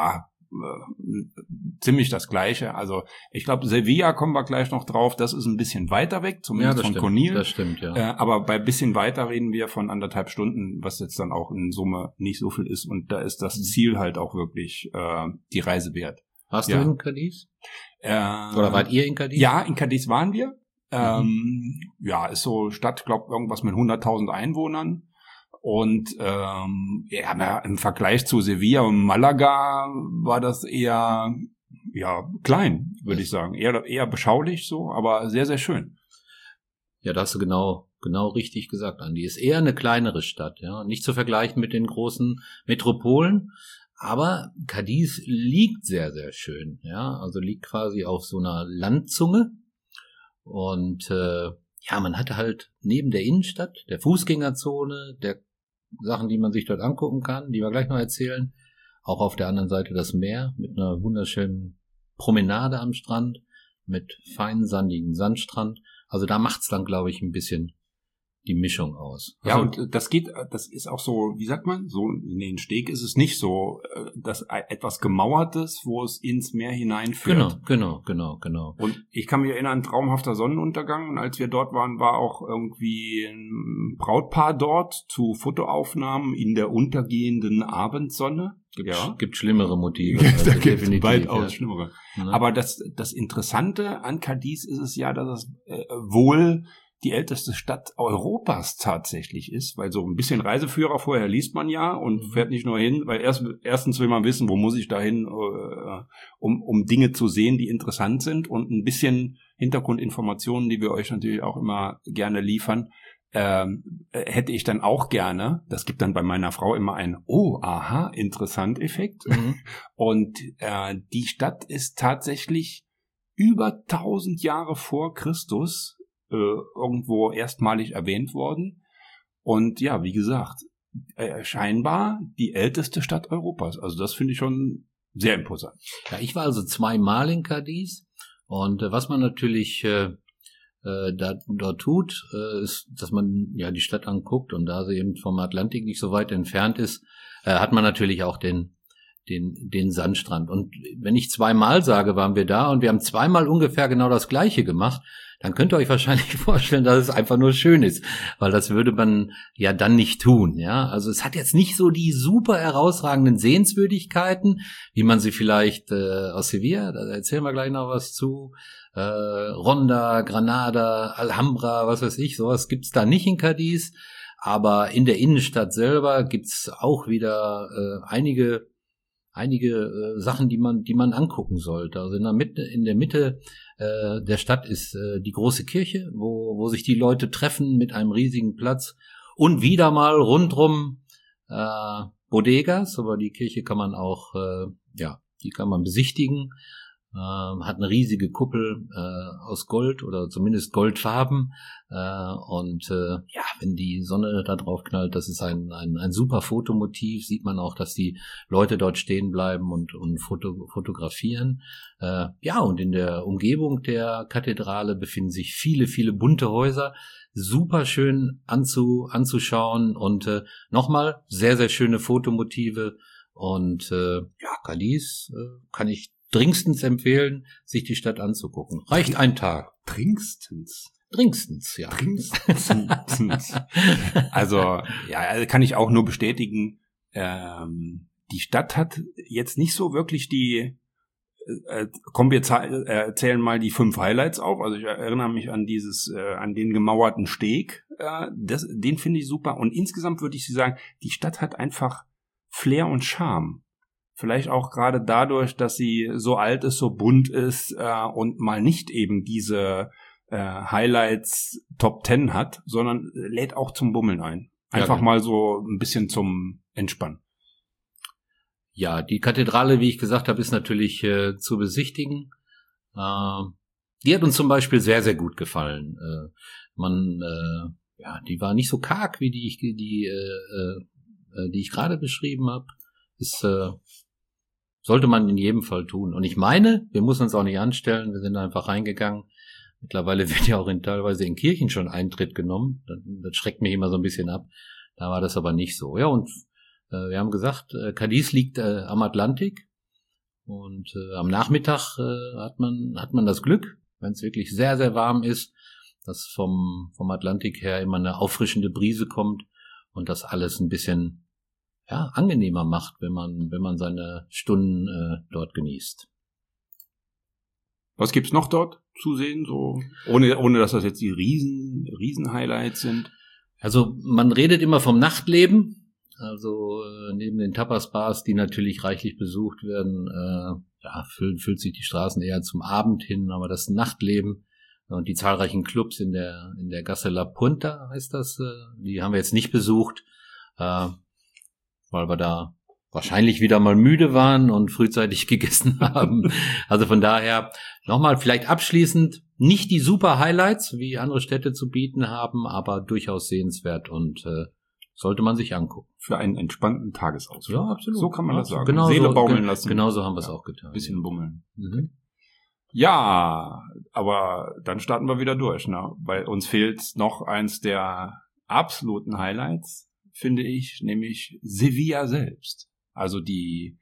ziemlich das Gleiche. Also ich glaube, Sevilla kommen wir gleich noch drauf. Das ist ein bisschen weiter weg, zumindest von Conil. Das stimmt, ja. Aber bei bisschen weiter reden wir von 1,5 Stunden, was jetzt dann auch in Summe nicht so viel ist. Und da ist das Ziel halt auch wirklich die Reise wert. Warst du in Cadiz? Oder wart ihr in Cadiz? Ja, in Cadiz waren wir. Ist so Stadt, glaube irgendwas mit 100.000 Einwohnern. Und im Vergleich zu Sevilla und Malaga war das eher klein, würde ich sagen. Eher beschaulich so, aber sehr, sehr schön. Ja, da hast du genau richtig gesagt, Andi. Ist eher eine kleinere Stadt, ja. Nicht zu vergleichen mit den großen Metropolen. Aber Cadiz liegt sehr, sehr schön, ja. Also liegt quasi auf so einer Landzunge. Und man hatte halt neben der Innenstadt, der Fußgängerzone, der Sachen, die man sich dort angucken kann, die wir gleich noch erzählen. Auch auf der anderen Seite das Meer mit einer wunderschönen Promenade am Strand, mit feinen sandigen Sandstrand. Also da macht's dann, glaube ich, ein bisschen die Mischung aus. Ja, und das ist auch so, wie sagt man, so in den Steg ist es nicht so, dass etwas Gemauertes, wo es ins Meer hineinführt. Genau. Und ich kann mich erinnern, ein traumhafter Sonnenuntergang, und als wir dort waren, war auch irgendwie ein Brautpaar dort zu Fotoaufnahmen in der untergehenden Abendsonne. Gibt schlimmere Motive. Da gibt es weitaus schlimmere. Ja. Aber das Interessante an Cadiz ist es ja, dass es wohl die älteste Stadt Europas tatsächlich ist, weil so ein bisschen Reiseführer vorher liest man ja und fährt nicht nur hin, weil erstens will man wissen, wo muss ich da hin, um Dinge zu sehen, die interessant sind, und ein bisschen Hintergrundinformationen, die wir euch natürlich auch immer gerne liefern, hätte ich dann auch gerne. Das gibt dann bei meiner Frau immer einen interessant Effekt. Und die Stadt ist tatsächlich über 1000 Jahre vor Christus irgendwo erstmalig erwähnt worden. Und ja, wie gesagt, scheinbar die älteste Stadt Europas. Also das finde ich schon sehr imposant. Ja, ich war also 2-mal in Cadiz und was man natürlich dort tut, ist, dass man ja die Stadt anguckt und da sie eben vom Atlantik nicht so weit entfernt ist, hat man natürlich auch den Sandstrand. Und wenn ich 2-mal sage, waren wir da und wir haben 2-mal ungefähr genau das Gleiche gemacht, dann könnt ihr euch wahrscheinlich vorstellen, dass es einfach nur schön ist, weil das würde man ja dann nicht tun, ja. Also es hat jetzt nicht so die super herausragenden Sehenswürdigkeiten, wie man sie vielleicht aus Sevilla, da erzählen wir gleich noch was zu, Ronda, Granada, Alhambra, was weiß ich, sowas gibt's da nicht in Cadiz, aber in der Innenstadt selber gibt's auch wieder einige Sachen, die man angucken sollte. Also in der Mitte der Stadt ist die große Kirche, wo sich die Leute treffen mit einem riesigen Platz und wieder mal rundrum Bodegas, aber die Kirche kann man auch, die kann man besichtigen. Hat eine riesige Kuppel aus Gold oder zumindest Goldfarben und wenn die Sonne da drauf knallt, das ist ein super Fotomotiv, sieht man auch, dass die Leute dort stehen bleiben und fotografieren. Und in der Umgebung der Kathedrale befinden sich viele, viele bunte Häuser, super schön anzuschauen und nochmal sehr, sehr schöne Fotomotive und Cadiz kann ich dringendstens empfehlen, sich die Stadt anzugucken. Reicht ein Tag. Dringendstens, ja. Dringendstens. Also kann ich auch nur bestätigen, die Stadt hat jetzt nicht so wirklich die, wir zählen mal die 5 Highlights auf. Also ich erinnere mich an an den gemauerten Steg. Den finde ich super. Und insgesamt würde ich sagen, die Stadt hat einfach Flair und Charme. Vielleicht auch gerade dadurch, dass sie so alt ist, so bunt ist und mal nicht eben diese Highlights Top 10 hat, sondern lädt auch zum Bummeln ein. Einfach mal so ein bisschen zum Entspannen. Ja, die Kathedrale, wie ich gesagt habe, ist natürlich zu besichtigen. Die hat uns zum Beispiel sehr, sehr gut gefallen. Die war nicht so karg wie die ich gerade beschrieben habe. Sollte man in jedem Fall tun. Und ich meine, wir müssen uns auch nicht anstellen, wir sind einfach reingegangen. Mittlerweile wird ja auch teilweise in Kirchen schon Eintritt genommen. Das schreckt mich immer so ein bisschen ab. Da war das aber nicht so. Ja, und wir haben gesagt, Cadiz liegt am Atlantik. Und am Nachmittag hat man das Glück, wenn es wirklich sehr, sehr warm ist, dass vom Atlantik her immer eine auffrischende Brise kommt und das alles ein bisschen angenehmer macht, wenn man seine Stunden dort genießt. Was gibt's noch dort zu sehen, so ohne dass das jetzt die riesen Highlights sind? Also man redet immer vom Nachtleben, also neben den Tapas-Bars, die natürlich reichlich besucht werden, füllt sich die Straßen eher zum Abend hin, aber das Nachtleben und die zahlreichen Clubs in der Gasse La Punta heißt das, die haben wir jetzt nicht besucht, weil wir da wahrscheinlich wieder mal müde waren und frühzeitig gegessen haben. Also von daher nochmal vielleicht abschließend nicht die super Highlights, wie andere Städte zu bieten haben, aber durchaus sehenswert und sollte man sich angucken. Für einen entspannten Tagesausflug. Ja, absolut. So kann man das sagen. Genau Seele baumeln lassen. Genauso haben wir es auch getan. Bisschen bummeln. Mhm. Ja, aber dann starten wir wieder durch, ne? Weil uns fehlt noch eins der absoluten Highlights, finde ich, nämlich Sevilla selbst. Also die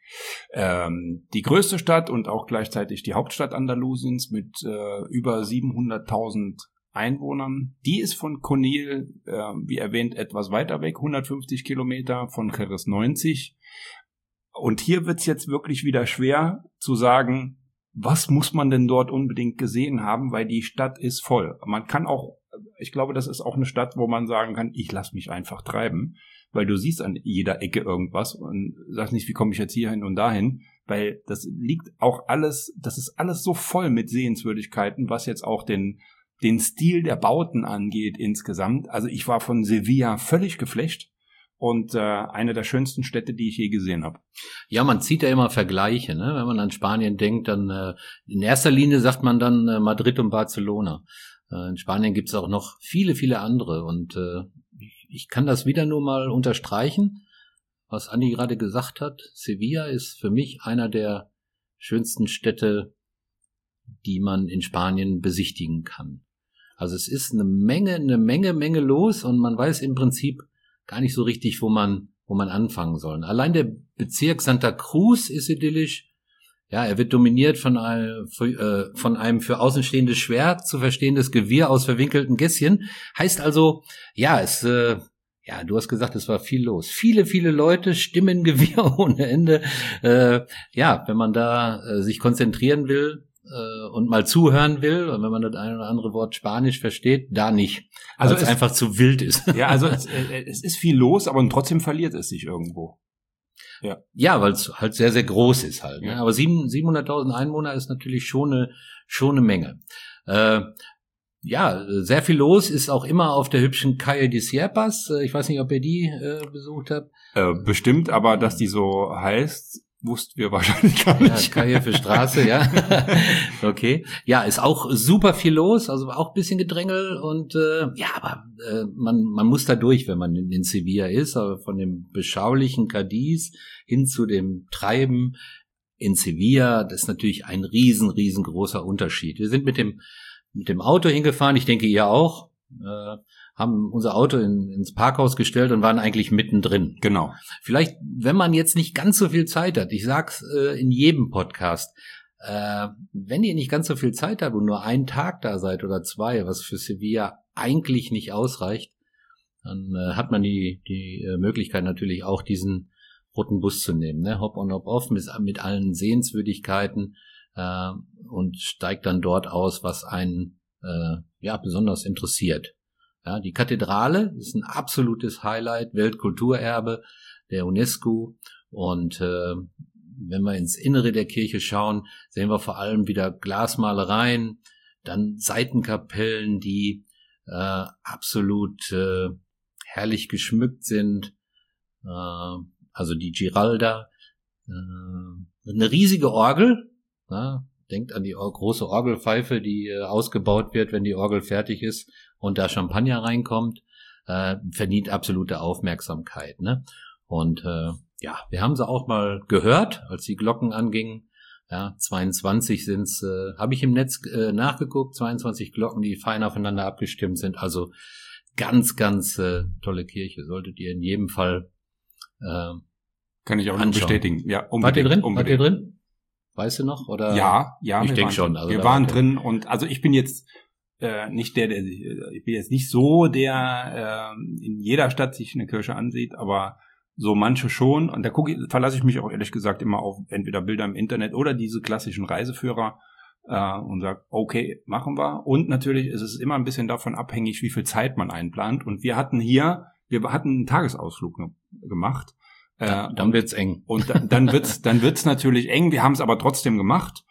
größte Stadt und auch gleichzeitig die Hauptstadt Andalusiens mit über 700.000 Einwohnern. Die ist von Conil, wie erwähnt, etwas weiter weg, 150 Kilometer, von Jerez 90. Und hier wird's jetzt wirklich wieder schwer zu sagen, was muss man denn dort unbedingt gesehen haben, weil die Stadt ist voll. Man kann auch, ich glaube, das ist auch eine Stadt, wo man sagen kann, ich lasse mich einfach treiben, weil du siehst an jeder Ecke irgendwas und sagst nicht, wie komme ich jetzt hier hin und dahin, weil das liegt auch alles, das ist alles so voll mit Sehenswürdigkeiten, was jetzt auch den Stil der Bauten angeht insgesamt. Also ich war von Sevilla völlig geflasht und eine der schönsten Städte, die ich je gesehen habe. Ja, man zieht ja immer Vergleiche, ne? Wenn man an Spanien denkt, dann in erster Linie sagt man dann Madrid und Barcelona. In Spanien gibt's auch noch viele, viele andere und ich kann das wieder nur mal unterstreichen, was Andi gerade gesagt hat. Sevilla ist für mich einer der schönsten Städte, die man in Spanien besichtigen kann. Also es ist eine Menge los und man weiß im Prinzip gar nicht so richtig, wo man anfangen soll. Allein der Bezirk Santa Cruz ist idyllisch. Ja, er wird dominiert von einem für Außenstehende schwer zu verstehendes Gewirr aus verwinkelten Gässchen. Heißt also, ja, du hast gesagt, es war viel los. Viele Leute, Stimmengewirr ohne Ende. Wenn man da sich konzentrieren will und mal zuhören will, und wenn man das ein oder andere Wort Spanisch versteht, da nicht. Also es einfach zu wild ist. Ja, also es ist viel los, aber trotzdem verliert es sich irgendwo. Ja, weil es halt sehr, sehr groß ist halt. Ne? Ja. Aber 700.000 Einwohner ist natürlich schon eine Menge. Sehr viel los ist auch immer auf der hübschen Calle de Sierpas. Ich weiß nicht, ob ihr die besucht habt. Bestimmt, aber dass die so heißt, wussten wir wahrscheinlich gar nicht. Ja, Calle für Straße, ja. Okay. Ja, ist auch super viel los, also auch ein bisschen Gedrängel und aber man muss da durch, wenn man in Sevilla ist, aber von dem beschaulichen Cadiz hin zu dem Treiben in Sevilla, das ist natürlich ein riesengroßer Unterschied. Wir sind mit dem Auto hingefahren, ich denke ihr auch, haben unser Auto ins Parkhaus gestellt und waren eigentlich mittendrin. Genau. Vielleicht, wenn man jetzt nicht ganz so viel Zeit hat, ich sag's in jedem Podcast, wenn ihr nicht ganz so viel Zeit habt und nur einen Tag da seid oder 2, was für Sevilla eigentlich nicht ausreicht, dann hat man die Möglichkeit natürlich auch diesen roten Bus zu nehmen, ne? Hop on, hop off mit allen Sehenswürdigkeiten und steigt dann dort aus, was einen besonders interessiert. Ja, die Kathedrale ist ein absolutes Highlight, Weltkulturerbe der UNESCO. Und wenn wir ins Innere der Kirche schauen, sehen wir vor allem wieder Glasmalereien, dann Seitenkapellen, die absolut herrlich geschmückt sind. Also die Giralda, eine riesige Orgel. Ja, denkt an die große Orgelpfeife, die ausgebaut wird, wenn die Orgel fertig ist und da Champagner reinkommt, verdient absolute Aufmerksamkeit, ne? Und wir haben sie auch mal gehört, als die Glocken angingen. Ja, 22 sind's, habe ich im Netz nachgeguckt, 22 Glocken, die fein aufeinander abgestimmt sind. Also ganz tolle Kirche, solltet ihr in jedem Fall kann ich auch anschauen. Bestätigen. Ja, unbedingt. Wart ihr drin? Weißt du noch? Oder? Ja, ich denke schon. Also wir waren drin und also ich bin jetzt nicht ich bin jetzt nicht so der in jeder Stadt sich eine Kirche ansieht, aber so manche schon. Und da verlasse ich mich auch ehrlich gesagt immer auf entweder Bilder im Internet oder diese klassischen Reiseführer und sage, okay, machen wir. Und natürlich ist es immer ein bisschen davon abhängig, wie viel Zeit man einplant. Und wir hatten einen Tagesausflug gemacht. Dann wird's eng. Und dann wird's natürlich eng. Wir haben es aber trotzdem gemacht.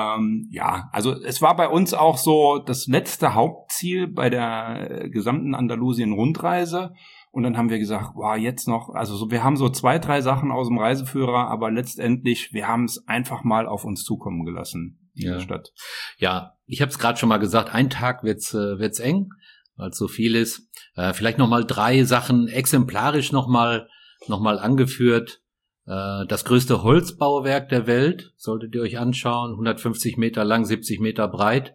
Also es war bei uns auch so das letzte Hauptziel bei der gesamten Andalusien-Rundreise. Und dann haben wir gesagt, jetzt noch, wir haben so 2, 3 Sachen aus dem Reiseführer, aber letztendlich, wir haben es einfach mal auf uns zukommen gelassen, diese Stadt. Ja, ich habe es gerade schon mal gesagt, ein Tag wird's eng, weil es so viel ist. Vielleicht nochmal 3 Sachen exemplarisch nochmal angeführt. Das größte Holzbauwerk der Welt, solltet ihr euch anschauen, 150 Meter lang, 70 Meter breit,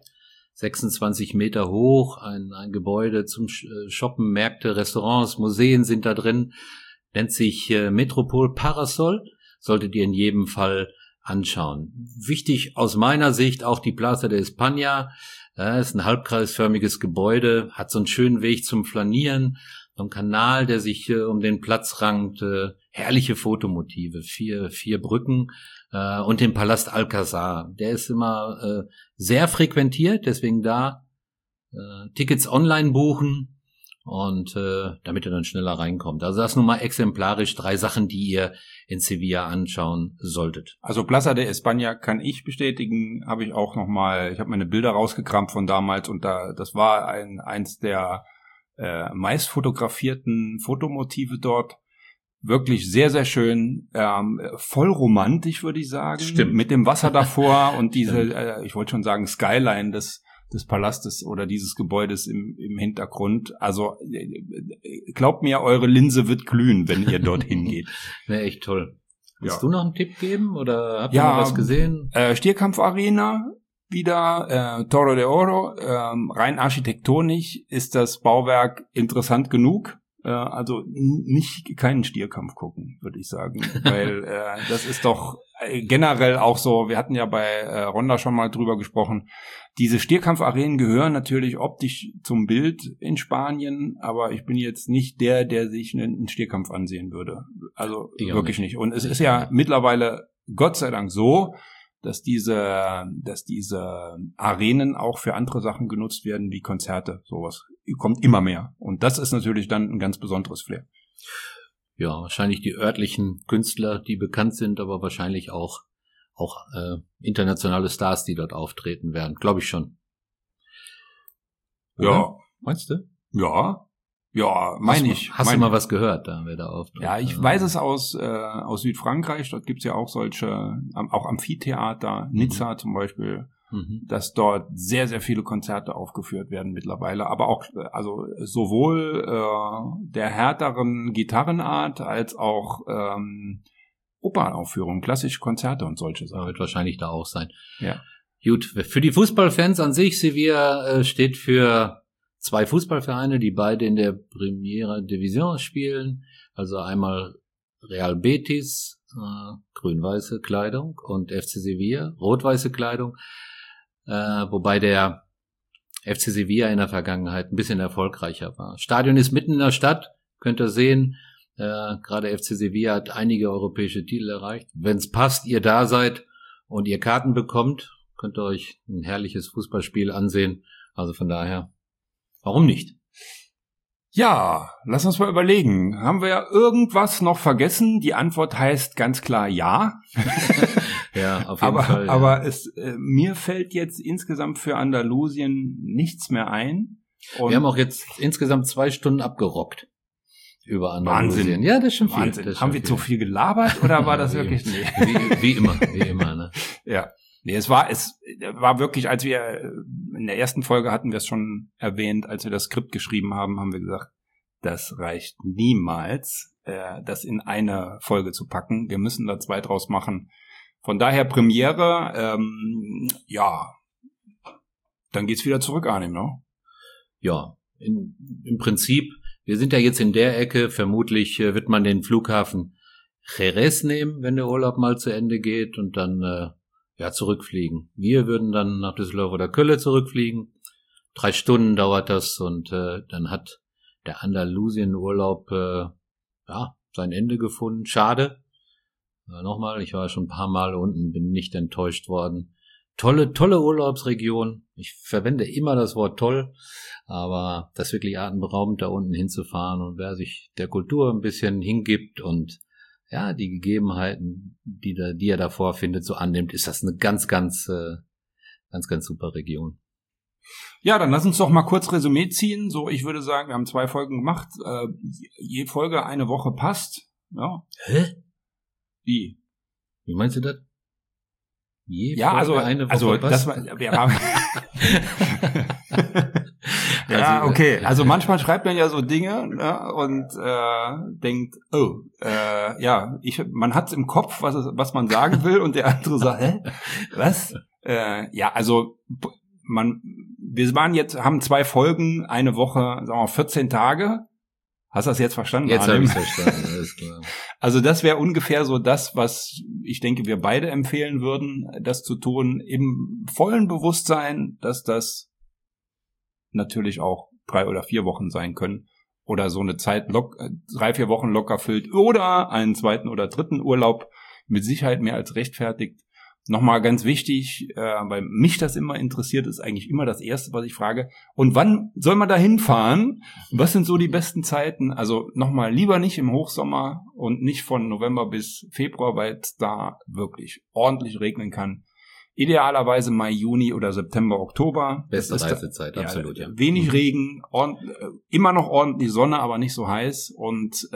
26 Meter hoch, ein Gebäude zum Shoppen, Märkte, Restaurants, Museen sind da drin, nennt sich Metropol Parasol, solltet ihr in jedem Fall anschauen. Wichtig aus meiner Sicht auch die Plaza de España, ist ein halbkreisförmiges Gebäude, hat so einen schönen Weg zum Flanieren, so ein Kanal, der sich um den Platz rankt, herrliche Fotomotive, 4 Brücken und den Palast Alcázar. Der ist immer sehr frequentiert, deswegen da Tickets online buchen und damit ihr dann schneller reinkommt. Also das nur mal exemplarisch 3 Sachen, die ihr in Sevilla anschauen solltet. Also Plaza de España kann ich bestätigen, ich habe meine Bilder rausgekramt von damals und das war eins der meist fotografierten Fotomotive dort. Wirklich sehr, sehr schön, voll romantisch, würde ich sagen. Stimmt. Mit dem Wasser davor und diese, ich wollte schon sagen, Skyline des des Palastes oder dieses Gebäudes im Hintergrund. Also glaubt mir, eure Linse wird glühen, wenn ihr dorthin geht. Wäre echt toll. Willst Ja. du noch einen Tipp geben oder habt ihr noch was gesehen? Stierkampfarena wieder, Toro de Oro, rein architektonisch ist das Bauwerk interessant genug. Also keinen Stierkampf gucken, würde ich sagen, weil das ist doch generell auch so, wir hatten ja bei Ronda schon mal drüber gesprochen, diese Stierkampfarenen gehören natürlich optisch zum Bild in Spanien, aber ich bin jetzt nicht der sich einen Stierkampf ansehen würde. Also wirklich nicht. Und es ist ja mittlerweile Gott sei Dank so, dass diese Arenen auch für andere Sachen genutzt werden, wie Konzerte, sowas. Kommt immer mehr. Und das ist natürlich dann ein ganz besonderes Flair. Ja, wahrscheinlich die örtlichen Künstler, die bekannt sind, aber wahrscheinlich auch internationale Stars, die dort auftreten werden. Glaube ich schon. Oder? Ja. Meinst du? Ja, meine ich. Hast du mal was gehört, da wer da auftritt? Ja, ich weiß es aus Südfrankreich. Dort gibt's ja auch solche, auch Amphitheater, Nizza zum Beispiel, dass dort sehr, sehr viele Konzerte aufgeführt werden mittlerweile. Aber auch, also sowohl der härteren Gitarrenart als auch Opernaufführungen, klassische Konzerte und solche Sachen. Wird wahrscheinlich da auch sein. Ja. Gut, für die Fußballfans an sich, Sevilla steht für 2 Fußballvereine, die beide in der Primera Division spielen. Also einmal Real Betis, grün-weiße Kleidung, und FC Sevilla, rot-weiße Kleidung. Wobei der FC Sevilla in der Vergangenheit ein bisschen erfolgreicher war. Stadion ist mitten in der Stadt, könnt ihr sehen. Gerade FC Sevilla hat einige europäische Titel erreicht. Wenn es passt, ihr da seid und ihr Karten bekommt, könnt ihr euch ein herrliches Fußballspiel ansehen. Also von daher, warum nicht? Ja, lass uns mal überlegen. Haben wir ja irgendwas noch vergessen? Die Antwort heißt ganz klar ja. Ja, auf jeden Fall. Ja. Aber mir fällt jetzt insgesamt für Andalusien nichts mehr ein. Und wir haben auch jetzt insgesamt 2 Stunden abgerockt über Andalusien. Wahnsinn. Ja, das ist schon viel. Wahnsinn. Das ist Haben schon wir zu viel gelabert oder war das wirklich? Nee. Wie immer, ne? Ja. Nee, es war wirklich, als wir in der ersten Folge hatten wir es schon erwähnt, als wir das Skript geschrieben haben, haben wir gesagt, das reicht niemals, das in eine Folge zu packen. Wir müssen da 2 draus machen. Von daher Premiere, ja, dann geht's wieder zurück, Arnim, ne? Ja, im Prinzip, wir sind ja jetzt in der Ecke, vermutlich wird man den Flughafen Jerez nehmen, wenn der Urlaub mal zu Ende geht, und dann zurückfliegen. Wir würden dann nach Düsseldorf oder Köln zurückfliegen. 3 Stunden dauert das, und dann hat der Andalusien-Urlaub sein Ende gefunden. Schade. Nochmal, ich war schon ein paar Mal unten, bin nicht enttäuscht worden. Tolle Urlaubsregion. Ich verwende immer das Wort toll, aber das ist wirklich atemberaubend, da unten hinzufahren, und wer sich der Kultur ein bisschen hingibt und ja, die Gegebenheiten, die er da vorfindet, so annimmt, ist das eine ganz super Region. Ja, dann lass uns doch mal kurz Resümee ziehen. So, ich würde sagen, wir haben 2 Folgen gemacht. Je Folge eine Woche passt. Ja. Hä? Wie meinst du das? Also das war, ja, okay. Also manchmal schreibt man ja so Dinge, ne, und denkt, man hat's im Kopf, was man sagen will, und der andere sagt, hä? Was? Also haben 2 Folgen, eine Woche, sagen wir 14 Tage. Hast du das jetzt verstanden? Jetzt habe ich verstanden, alles klar. Also das wäre ungefähr so das, was ich denke, wir beide empfehlen würden, das zu tun, im vollen Bewusstsein, dass das natürlich auch 3 oder 4 Wochen sein können oder so eine Zeit 3-4 Wochen locker füllt oder einen 2. oder 3. Urlaub mit Sicherheit mehr als rechtfertigt. Nochmal ganz wichtig, weil mich das immer interessiert, ist eigentlich immer das Erste, was ich frage. Und wann soll man da hinfahren? Was sind so die besten Zeiten? Also nochmal, lieber nicht im Hochsommer und nicht von November bis Februar, weil es da wirklich ordentlich regnen kann. Idealerweise Mai, Juni oder September, Oktober. Beste Reisezeit, absolut, ja. Wenig Regen, immer noch ordentlich Sonne, aber nicht so heiß. Und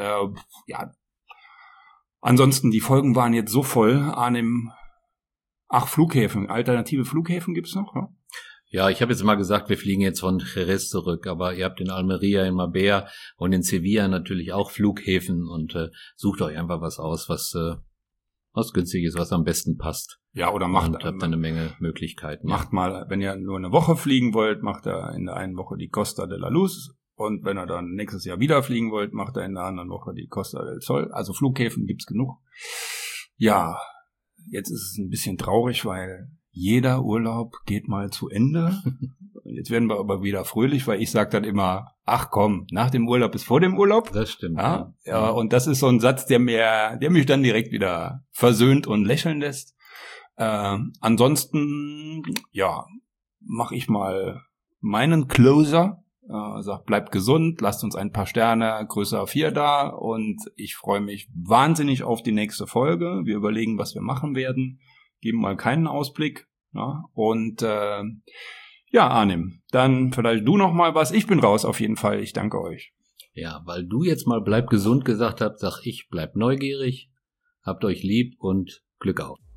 ansonsten, die Folgen waren jetzt so voll an dem Flughäfen. Alternative Flughäfen gibt's noch, ne? Ja, ich habe jetzt mal gesagt, wir fliegen jetzt von Jerez zurück, aber ihr habt in Almeria, in Marbella und in Sevilla natürlich auch Flughäfen und sucht euch einfach was aus, was günstig ist, was am besten passt. Ja, oder habt dann eine Menge Möglichkeiten. Macht mal, wenn ihr nur eine Woche fliegen wollt, macht er in der einen Woche die Costa de la Luz. Und wenn ihr dann nächstes Jahr wieder fliegen wollt, macht er in der anderen Woche die Costa del Sol. Also Flughäfen gibt's genug. Ja, jetzt ist es ein bisschen traurig, weil jeder Urlaub geht mal zu Ende. Jetzt werden wir aber wieder fröhlich, weil ich sage dann immer, ach komm, nach dem Urlaub ist vor dem Urlaub. Das stimmt. Ja, und das ist so ein Satz, der mich dann direkt wieder versöhnt und lächeln lässt. Ansonsten, ja, mache ich mal meinen Closer. Sag, bleibt gesund, lasst uns ein paar Sterne, größer 4 da und ich freue mich wahnsinnig auf die nächste Folge. Wir überlegen, was wir machen werden, geben mal keinen Ausblick. Ja? Und ja, Arnim, dann vielleicht du noch mal was. Ich bin raus auf jeden Fall. Ich danke euch. Ja, weil du jetzt mal bleibt gesund gesagt hast, sag ich, bleibt neugierig, habt euch lieb und Glück auf.